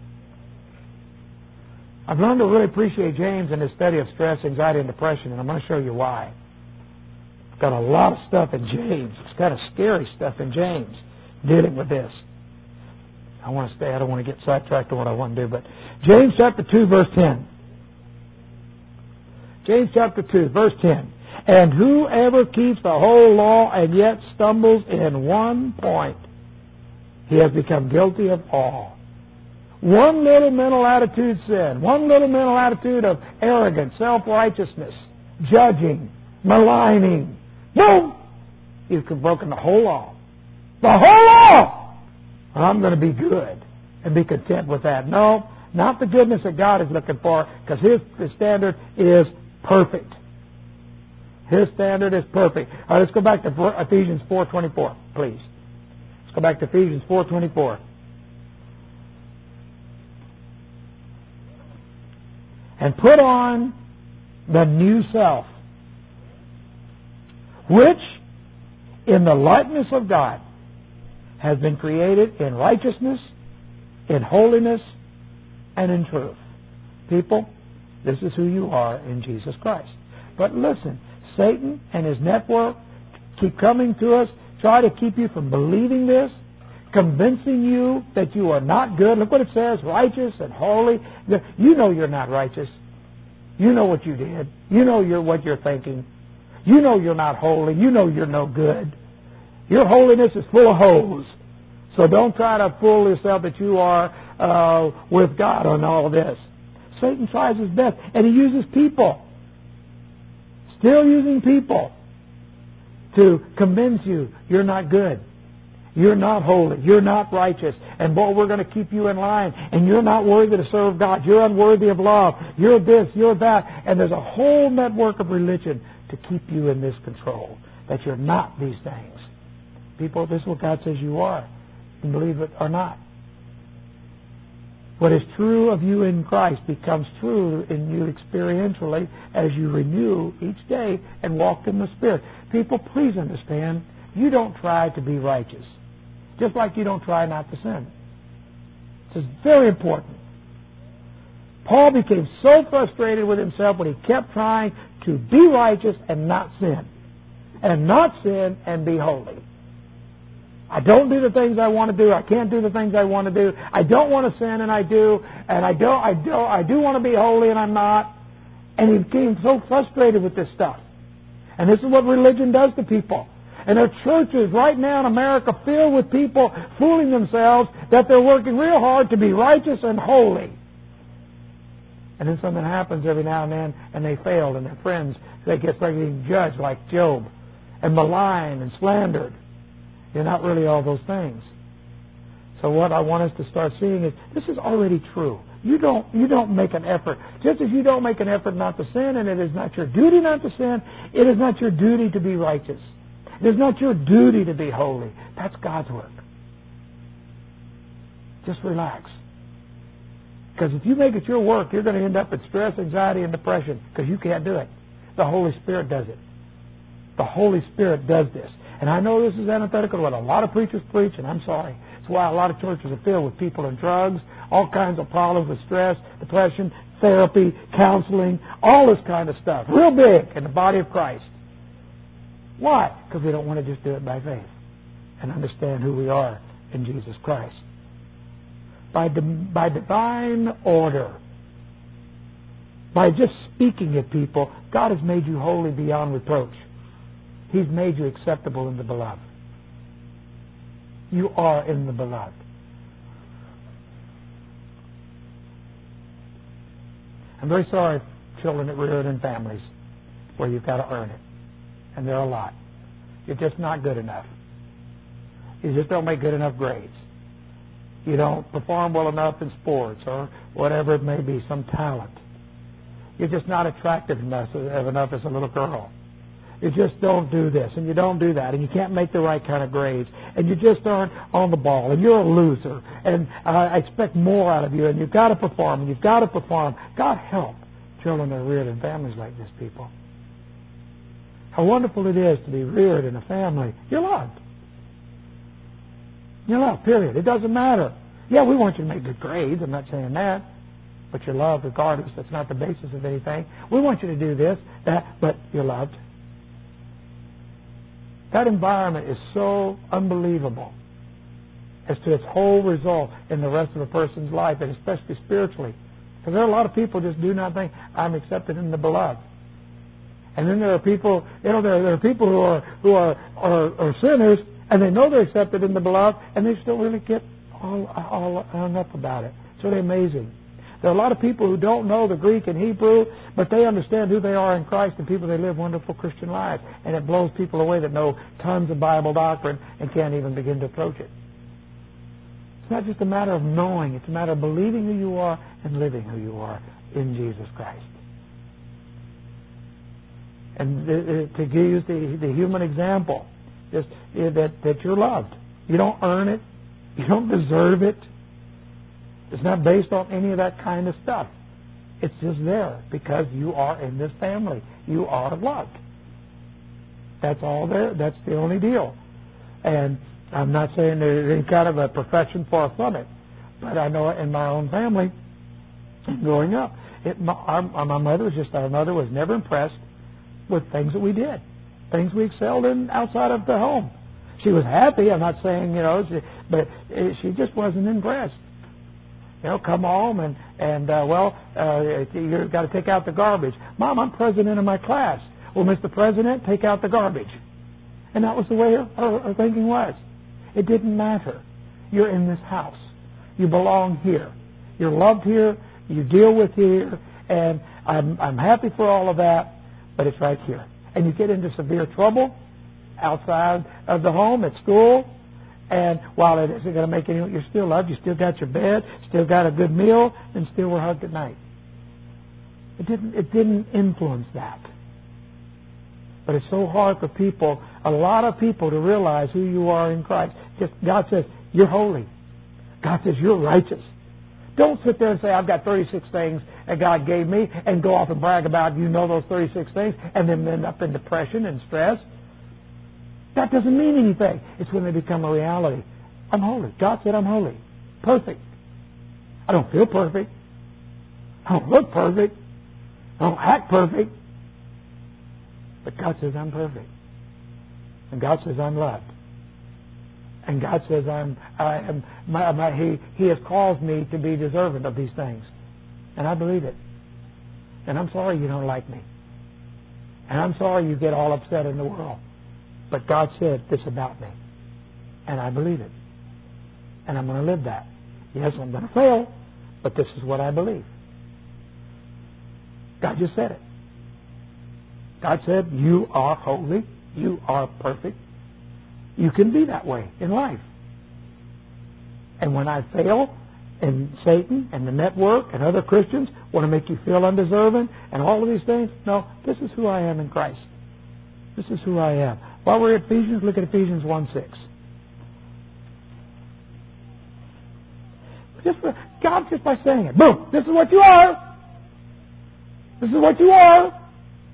[SPEAKER 1] I've learned to really appreciate James in his study of stress, anxiety, and depression, and I'm going to show you why. I've got a lot of stuff in James. It's kind of scary stuff in James dealing with this. I want to stay. I don't want to get sidetracked on what I want to do, but James chapter two, verse ten. James chapter two, verse ten. And whoever keeps the whole law and yet stumbles in one point, he has become guilty of all. One little mental attitude sin, one little mental attitude of arrogance, self-righteousness, judging, maligning. Boom! You've broken the whole law. The whole law! Well, I'm going to be good and be content with that. No, not the goodness that God is looking for, because His, His standard is perfect. His standard is perfect. All right, let's go back to Ephesians four twenty-four, please. Let's go back to Ephesians four twenty-four. And put on the new self, which in the likeness of God has been created in righteousness, in holiness, and in truth. People, this is who you are in Jesus Christ. But listen, Satan and his network keep coming to us, try to keep you from believing this, convincing you that you are not good. Look what it says, righteous and holy. You know you're not righteous. You know what you did. You know you're what you're thinking. You know you're not holy. You know you're no good. Your holiness is full of holes. So don't try to fool yourself that you are uh, with God on all of this. Satan tries his best, and he uses people. Still using people to convince you you're not good. You're not holy. You're not righteous. And boy, we're going to keep you in line. And you're not worthy to serve God. You're unworthy of love. You're this, you're that. And there's a whole network of religion to keep you in this control, that you're not these things. People, this is what God says you are. You believe it or not. What is true of you in Christ becomes true in you experientially as you renew each day and walk in the Spirit. People, please understand, you don't try to be righteous, just like you don't try not to sin. This is very important. Paul became so frustrated with himself when he kept trying to be righteous and not sin, and not sin and be holy. I don't do the things I want to do. I can't do the things I want to do. I don't want to sin, and I do. And I don't. I do. I do want to be holy, and I'm not. And he became so frustrated with this stuff. And this is what religion does to people. And there are churches right now in America filled with people fooling themselves that they're working real hard to be righteous and holy. And then something happens every now and then, and they failed, and their friends, they get started getting judged like Job, and maligned and slandered. You're not really all those things. So what I want us to start seeing is this is already true. You don't you don't make an effort. Just as you don't make an effort not to sin, and it is not your duty not to sin, it is not your duty to be righteous. It is not your duty to be holy. That's God's work. Just relax. Because if you make it your work, you're going to end up with stress, anxiety, and depression because you can't do it. The Holy Spirit does it. The Holy Spirit does this. And I know this is antithetical to what a lot of preachers preach, and I'm sorry. It's why a lot of churches are filled with people in drugs, all kinds of problems with stress, depression, therapy, counseling, all this kind of stuff. Real big in the body of Christ. Why? Because we don't want to just do it by faith and understand who we are in Jesus Christ. By, di- by divine order, by just speaking at people, God has made you holy beyond reproach. He's made you acceptable in the beloved. You are in the beloved. I'm very sorry for children that reared in families where you've got to earn it. And there are a lot. You're just not good enough. You just don't make good enough grades. You don't perform well enough in sports or whatever it may be, some talent. You're just not attractive enough, enough as a little girl. You just don't do this, and you don't do that, and you can't make the right kind of grades, and you just aren't on the ball, and you're a loser, and uh, I expect more out of you, and you've got to perform, and you've got to perform. God help children that are reared in families like this, people. How wonderful it is to be reared in a family. You're loved. You're loved, period. It doesn't matter. Yeah, we want you to make good grades. I'm not saying that. But you're loved regardless. That's not the basis of anything. We want you to do this, that, but you're loved. That environment is so unbelievable as to its whole result in the rest of a person's life, and especially spiritually. Because there are a lot of people just do not think, I'm accepted in the beloved. And then there are people, you know, there, there are people who are who are, are are sinners, and they know they're accepted in the beloved, and they still really get all all hung up about it. It's really amazing. There are a lot of people who don't know the Greek and Hebrew, but they understand who they are in Christ, and people they live wonderful Christian lives, and it blows people away that know tons of Bible doctrine and can't even begin to approach it. It's not just a matter of knowing; it's a matter of believing who you are and living who you are in Jesus Christ. And to use the, the human example, just that, that you're loved. You don't earn it. You don't deserve it. It's not based on any of that kind of stuff. It's just there because you are in this family. You are loved. That's all there. That's the only deal. And I'm not saying there's any kind of a profession far from it, but I know in my own family, growing up, it, my, our, my mother was just our mother was never impressed with things that we did, things we excelled in outside of the home. She was happy. I'm not saying, you know, she, but she just wasn't impressed. You know, come home and, and uh, well, uh, you've got to take out the garbage. Mom, I'm president of my class. Well, Mister President, take out the garbage. And that was the way her, her, her thinking was. It didn't matter. You're in this house. You belong here. You're loved here. You deal with here. And I'm, I'm happy for all of that. But it's right here. And you get into severe trouble outside of the home, at school, and while it isn't going to make any, you're still loved, you still got your bed, still got a good meal, and still were hugged at night. It didn't, it didn't influence that. But it's so hard for people, a lot of people, to realize who you are in Christ. Just God says, you're holy. God says, you're righteous. Don't sit there and say, I've got thirty-six things that God gave me, and go off and brag about you know those thirty-six things, and then end up in depression and stress. That doesn't mean anything. It's when they become a reality. I'm holy. God said I'm holy. Perfect. I don't feel perfect. I don't look perfect. I don't act perfect. But God says I'm perfect. And God says I'm loved. And God says I'm, I am, my, my, He, He has caused me to be deserving of these things. And I believe it. And I'm sorry you don't like me. And I'm sorry you get all upset in the world. But God said this about me. And I believe it. And I'm going to live that. Yes, I'm going to fail, but this is what I believe. God just said it. God said, you are holy. You are perfect. You can be that way in life. And when I fail, and Satan and the network and other Christians want to make you feel undeserving and all of these things, no, this is who I am in Christ. This is who I am. While we're at Ephesians, look at Ephesians one six. Just for, God, just by saying it, boom, this is what you are. This is what you are.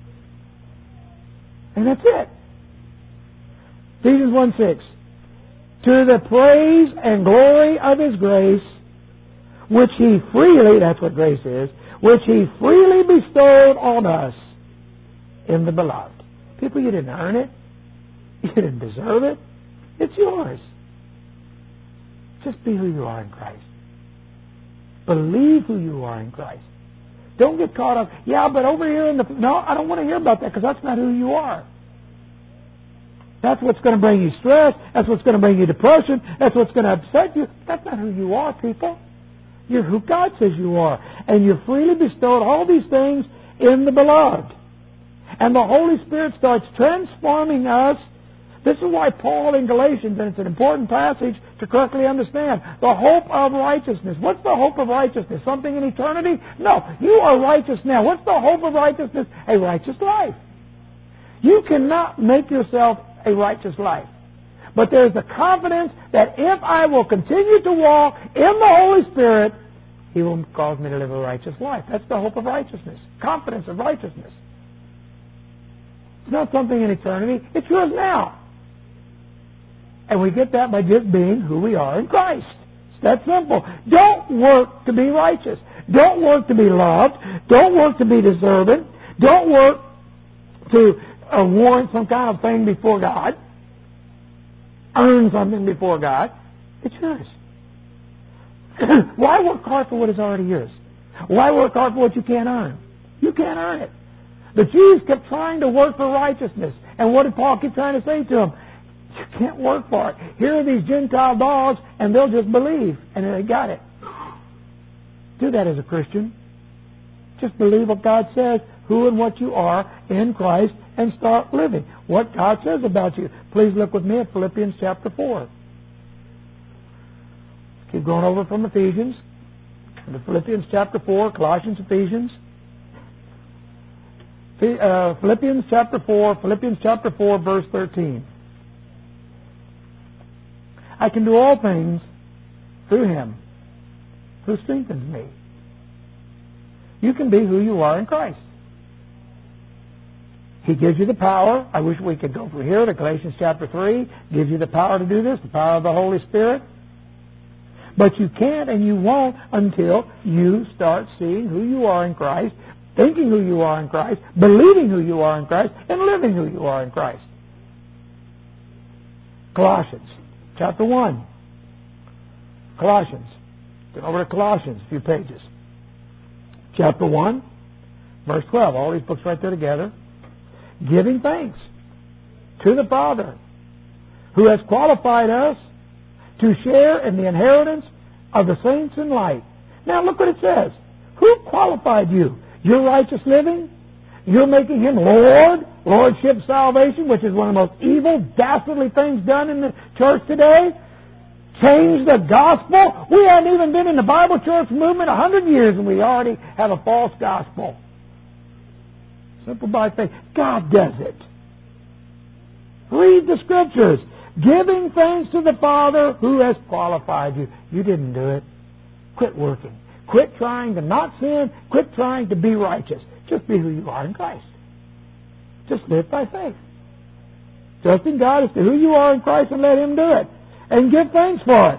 [SPEAKER 1] And that's it. Ephesians one six. To the praise and glory of His grace, which He freely, that's what grace is, which He freely bestowed on us in the beloved. People, you didn't earn it. You didn't deserve it. It's yours. Just be who you are in Christ. Believe who you are in Christ. Don't get caught up, yeah, but over here in the... No, I don't want to hear about that because that's not who you are. That's what's going to bring you stress. That's what's going to bring you depression. That's what's going to upset you. That's not who you are, people. You're who God says you are. And you're freely bestowed all these things in the beloved. And the Holy Spirit starts transforming us. This is why Paul in Galatians, and it's an important passage to correctly understand, the hope of righteousness. What's the hope of righteousness? Something in eternity? No, you are righteous now. What's the hope of righteousness? A righteous life. You cannot make yourself a righteous life. But there's the confidence that if I will continue to walk in the Holy Spirit, He will cause me to live a righteous life. That's the hope of righteousness. Confidence of righteousness. It's not something in eternity. It's yours now. And we get that by just being who we are in Christ. It's that simple. Don't work to be righteous. Don't work to be loved. Don't work to be deserving. Don't work to uh, warrant some kind of thing before God. Earn something before God. It's yours. Why work hard for what is already yours? Why work hard for what you can't earn? You can't earn it. The Jews kept trying to work for righteousness. And what did Paul keep trying to say to them? You can't work for it. Here are these Gentile dogs, and they'll just believe. And they got it. Do that as a Christian. Just believe what God says, who and what you are in Christ, and start living what God says about you. Please look with me at Philippians chapter four. Keep going over from Ephesians to Philippians chapter four, Colossians, Ephesians. Uh, Philippians chapter four, Philippians chapter four, verse thirteen. I can do all things through Him who strengthens me. You can be who you are in Christ. He gives you the power. I wish we could go from here to Galatians chapter three. Gives you the power to do this, the power of the Holy Spirit. But you can't and you won't until you start seeing who you are in Christ, thinking who you are in Christ, believing who you are in Christ, and living who you are in Christ. Colossians chapter one. Colossians. Turn over to Colossians, a few pages. Chapter one, verse twelve. All these books right there together. Giving thanks to the Father who has qualified us to share in the inheritance of the saints in light. Now look what it says. Who qualified you? Your righteous living? You're making Him Lord, Lordship salvation, which is one of the most evil, dastardly things done in the church today. Change the gospel. We haven't even been in the Bible church movement a hundred years and we already have a false gospel. Simple by faith. God does it. Read the Scriptures. Giving thanks to the Father who has qualified you. You didn't do it. Quit working. Quit trying to not sin. Quit trying to be righteous. Just be who you are in Christ. Just live by faith. Trust in God as to who you are in Christ and let Him do it. And give thanks for it.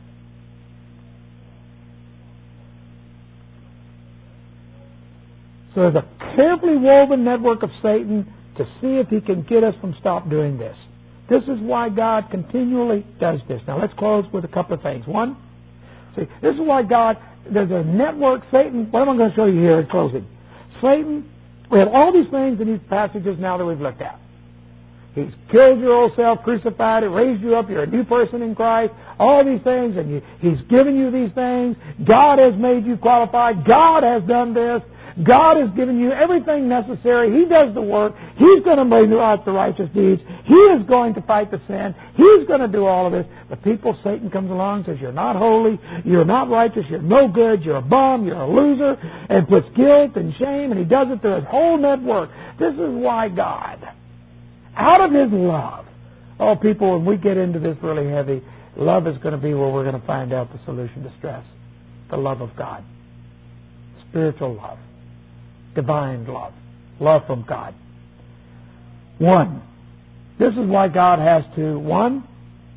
[SPEAKER 1] So there's a carefully woven network of Satan to see if he can get us from stop doing this. This is why God continually does this. Now let's close with a couple of things. One, see, this is why God, there's a network, Satan, what am I going to show you here in closing? Satan, we have all these things in these passages now that we've looked at. He's killed your old self, crucified it, raised you up, you're a new person in Christ, all these things, and you, He's given you these things. God has made you qualified. God has done this. God has given you everything necessary. He does the work. He's going to bring out the righteous deeds. He is going to fight the sin. He's going to do all of this. But people, Satan comes along and says, you're not holy, you're not righteous, you're no good, you're a bum, you're a loser, and puts guilt and shame, and he does it through his whole network. This is why God, out of His love, oh people, when we get into this really heavy, love is going to be where we're going to find out the solution to stress. The love of God. Spiritual love. Divine love. Love from God. One, this is why God has to, one,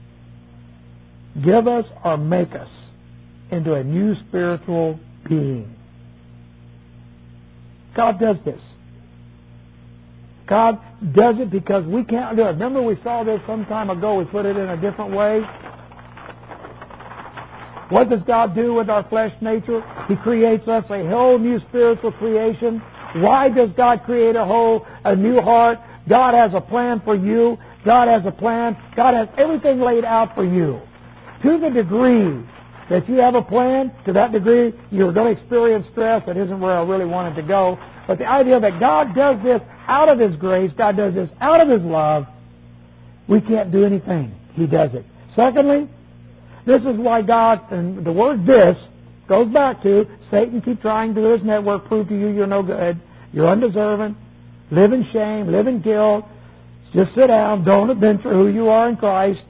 [SPEAKER 1] give us or make us into a new spiritual being. God does this. God does it because we can't do it. Remember we saw this some time ago. We put it in a different way. What does God do with our flesh nature? He creates us a whole new spiritual creation. Why does God create a whole, a new heart? God has a plan for you. God has a plan. God has everything laid out for you. To the degree that you have a plan, to that degree you're going to experience stress. That isn't where I really wanted to go. But the idea that God does this out of His grace, God does this out of His love, we can't do anything. He does it. Secondly, this is why God, and the word this goes back to Satan keep trying to do his network, prove to you you're no good, you're undeserving, live in shame, live in guilt, just sit down, don't adventure who you are in Christ.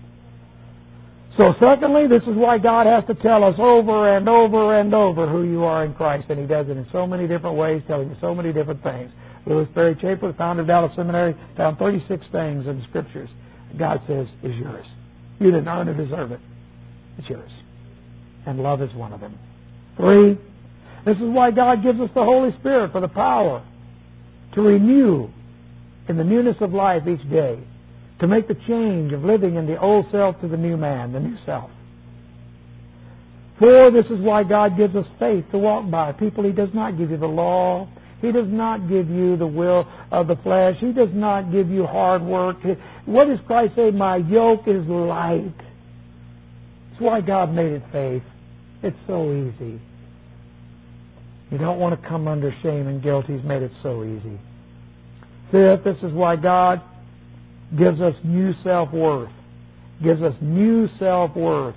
[SPEAKER 1] So secondly, this is why God has to tell us over and over and over who you are in Christ, and He does it in so many different ways, telling you so many different things. Louis Perry Chafer, founder of Dallas Seminary, found thirty-six things in the Scriptures God says is yours. You didn't earn or deserve it. It's yours. And love is one of them. Three, this is why God gives us the Holy Spirit for the power to renew in the newness of life each day, to make the change of living in the old self to the new man, the new self. Four, this is why God gives us faith to walk by. People, He does not give you the law. He does not give you the will of the flesh. He does not give you hard work. What does Christ say? My yoke is light. That's why God made it faith. It's so easy. You don't want to come under shame and guilt. He's made it so easy. Fifth, this is why God gives us new self-worth. Gives us new self-worth.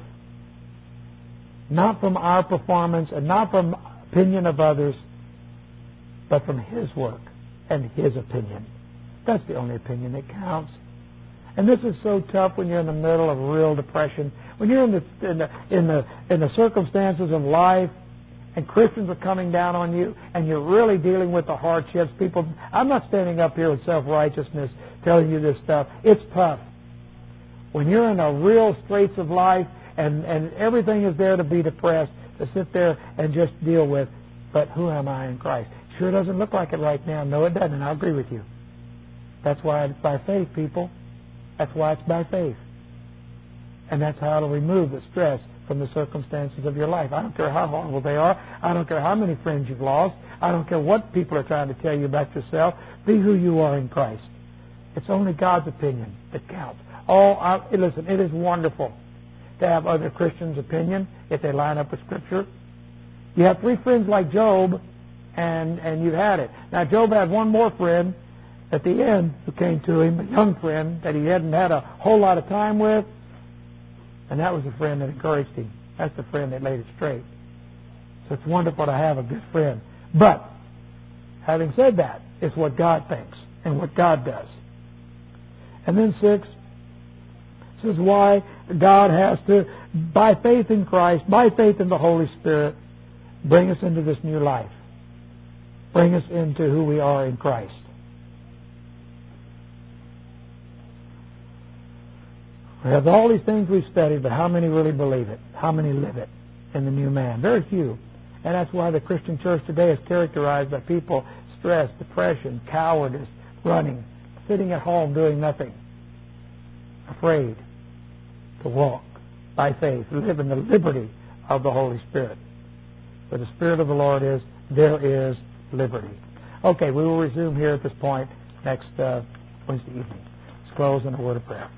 [SPEAKER 1] Not from our performance and not from opinion of others, but from His work and His opinion. That's the only opinion that counts. And this is so tough when you're in the middle of real depression, when you're in the in the in the, in the circumstances of life, and Christians are coming down on you, and you're really dealing with the hardships. People, I'm not standing up here with self-righteousness telling you this stuff. It's tough. When you're in the real straits of life, and and everything is there to be depressed, to sit there and just deal with. But who am I in Christ? Sure doesn't look like it right now. No, it doesn't. And I agree with you. That's why it's by faith, people. That's why it's by faith. And that's how it'll remove the stress from the circumstances of your life. I don't care how horrible they are. I don't care how many friends you've lost. I don't care what people are trying to tell you about yourself. Be who you are in Christ. It's only God's opinion that counts. Oh, I, listen, it is wonderful to have other Christians' opinion if they line up with Scripture. You have three friends like Job, and, and you've had it. Now, Job had one more friend at the end who came to him, a young friend that he hadn't had a whole lot of time with, and that was the friend that encouraged him. That's the friend that laid it straight. So it's wonderful to have a good friend. But, having said that, it's what God thinks and what God does. And then six, this is why God has to, by faith in Christ, by faith in the Holy Spirit, bring us into this new life. Bring us into who we are in Christ. We have all these things we've studied, but how many really believe it? How many live it in the new man? Very few. And that's why the Christian church today is characterized by people stress, depression, cowardice, running, sitting at home doing nothing, afraid to walk by faith, live in the liberty of the Holy Spirit. Where the Spirit of the Lord is, there is liberty. Okay, we will resume here at this point next uh, Wednesday evening. Let's close in a word of prayer.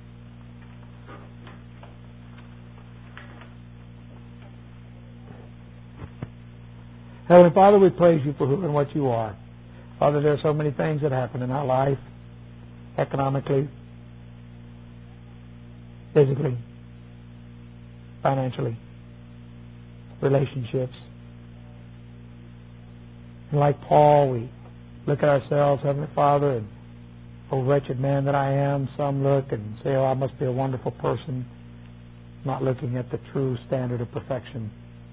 [SPEAKER 1] Heavenly Father, we praise you for who and what you are. Father, there are so many things that happen in our life, economically, physically, financially, relationships. And like Paul, we look at ourselves, Heavenly Father, and, oh, wretched man that I am, some look and say, oh, I must be a wonderful person, not looking at the true standard of perfection.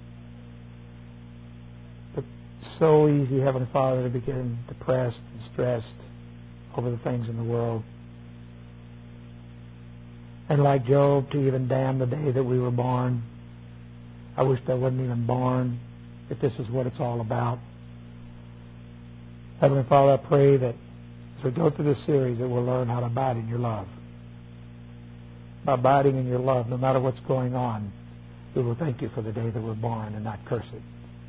[SPEAKER 1] But so easy, Heavenly Father, to begin depressed and stressed over the things in the world. And like Job, to even damn the day that we were born. I wish I wasn't even born, if this is what it's all about. Heavenly Father, I pray that as we go through this series, that we'll learn how to abide in your love. By abiding in your love, no matter what's going on, we will thank you for the day that we're born and not curse it.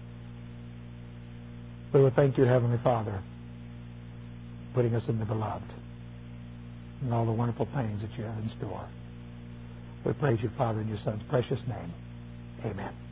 [SPEAKER 1] We will thank you, Heavenly Father, putting us in the beloved and all the wonderful things that you have in store. We praise you, Father, in your Son's precious name. Amen.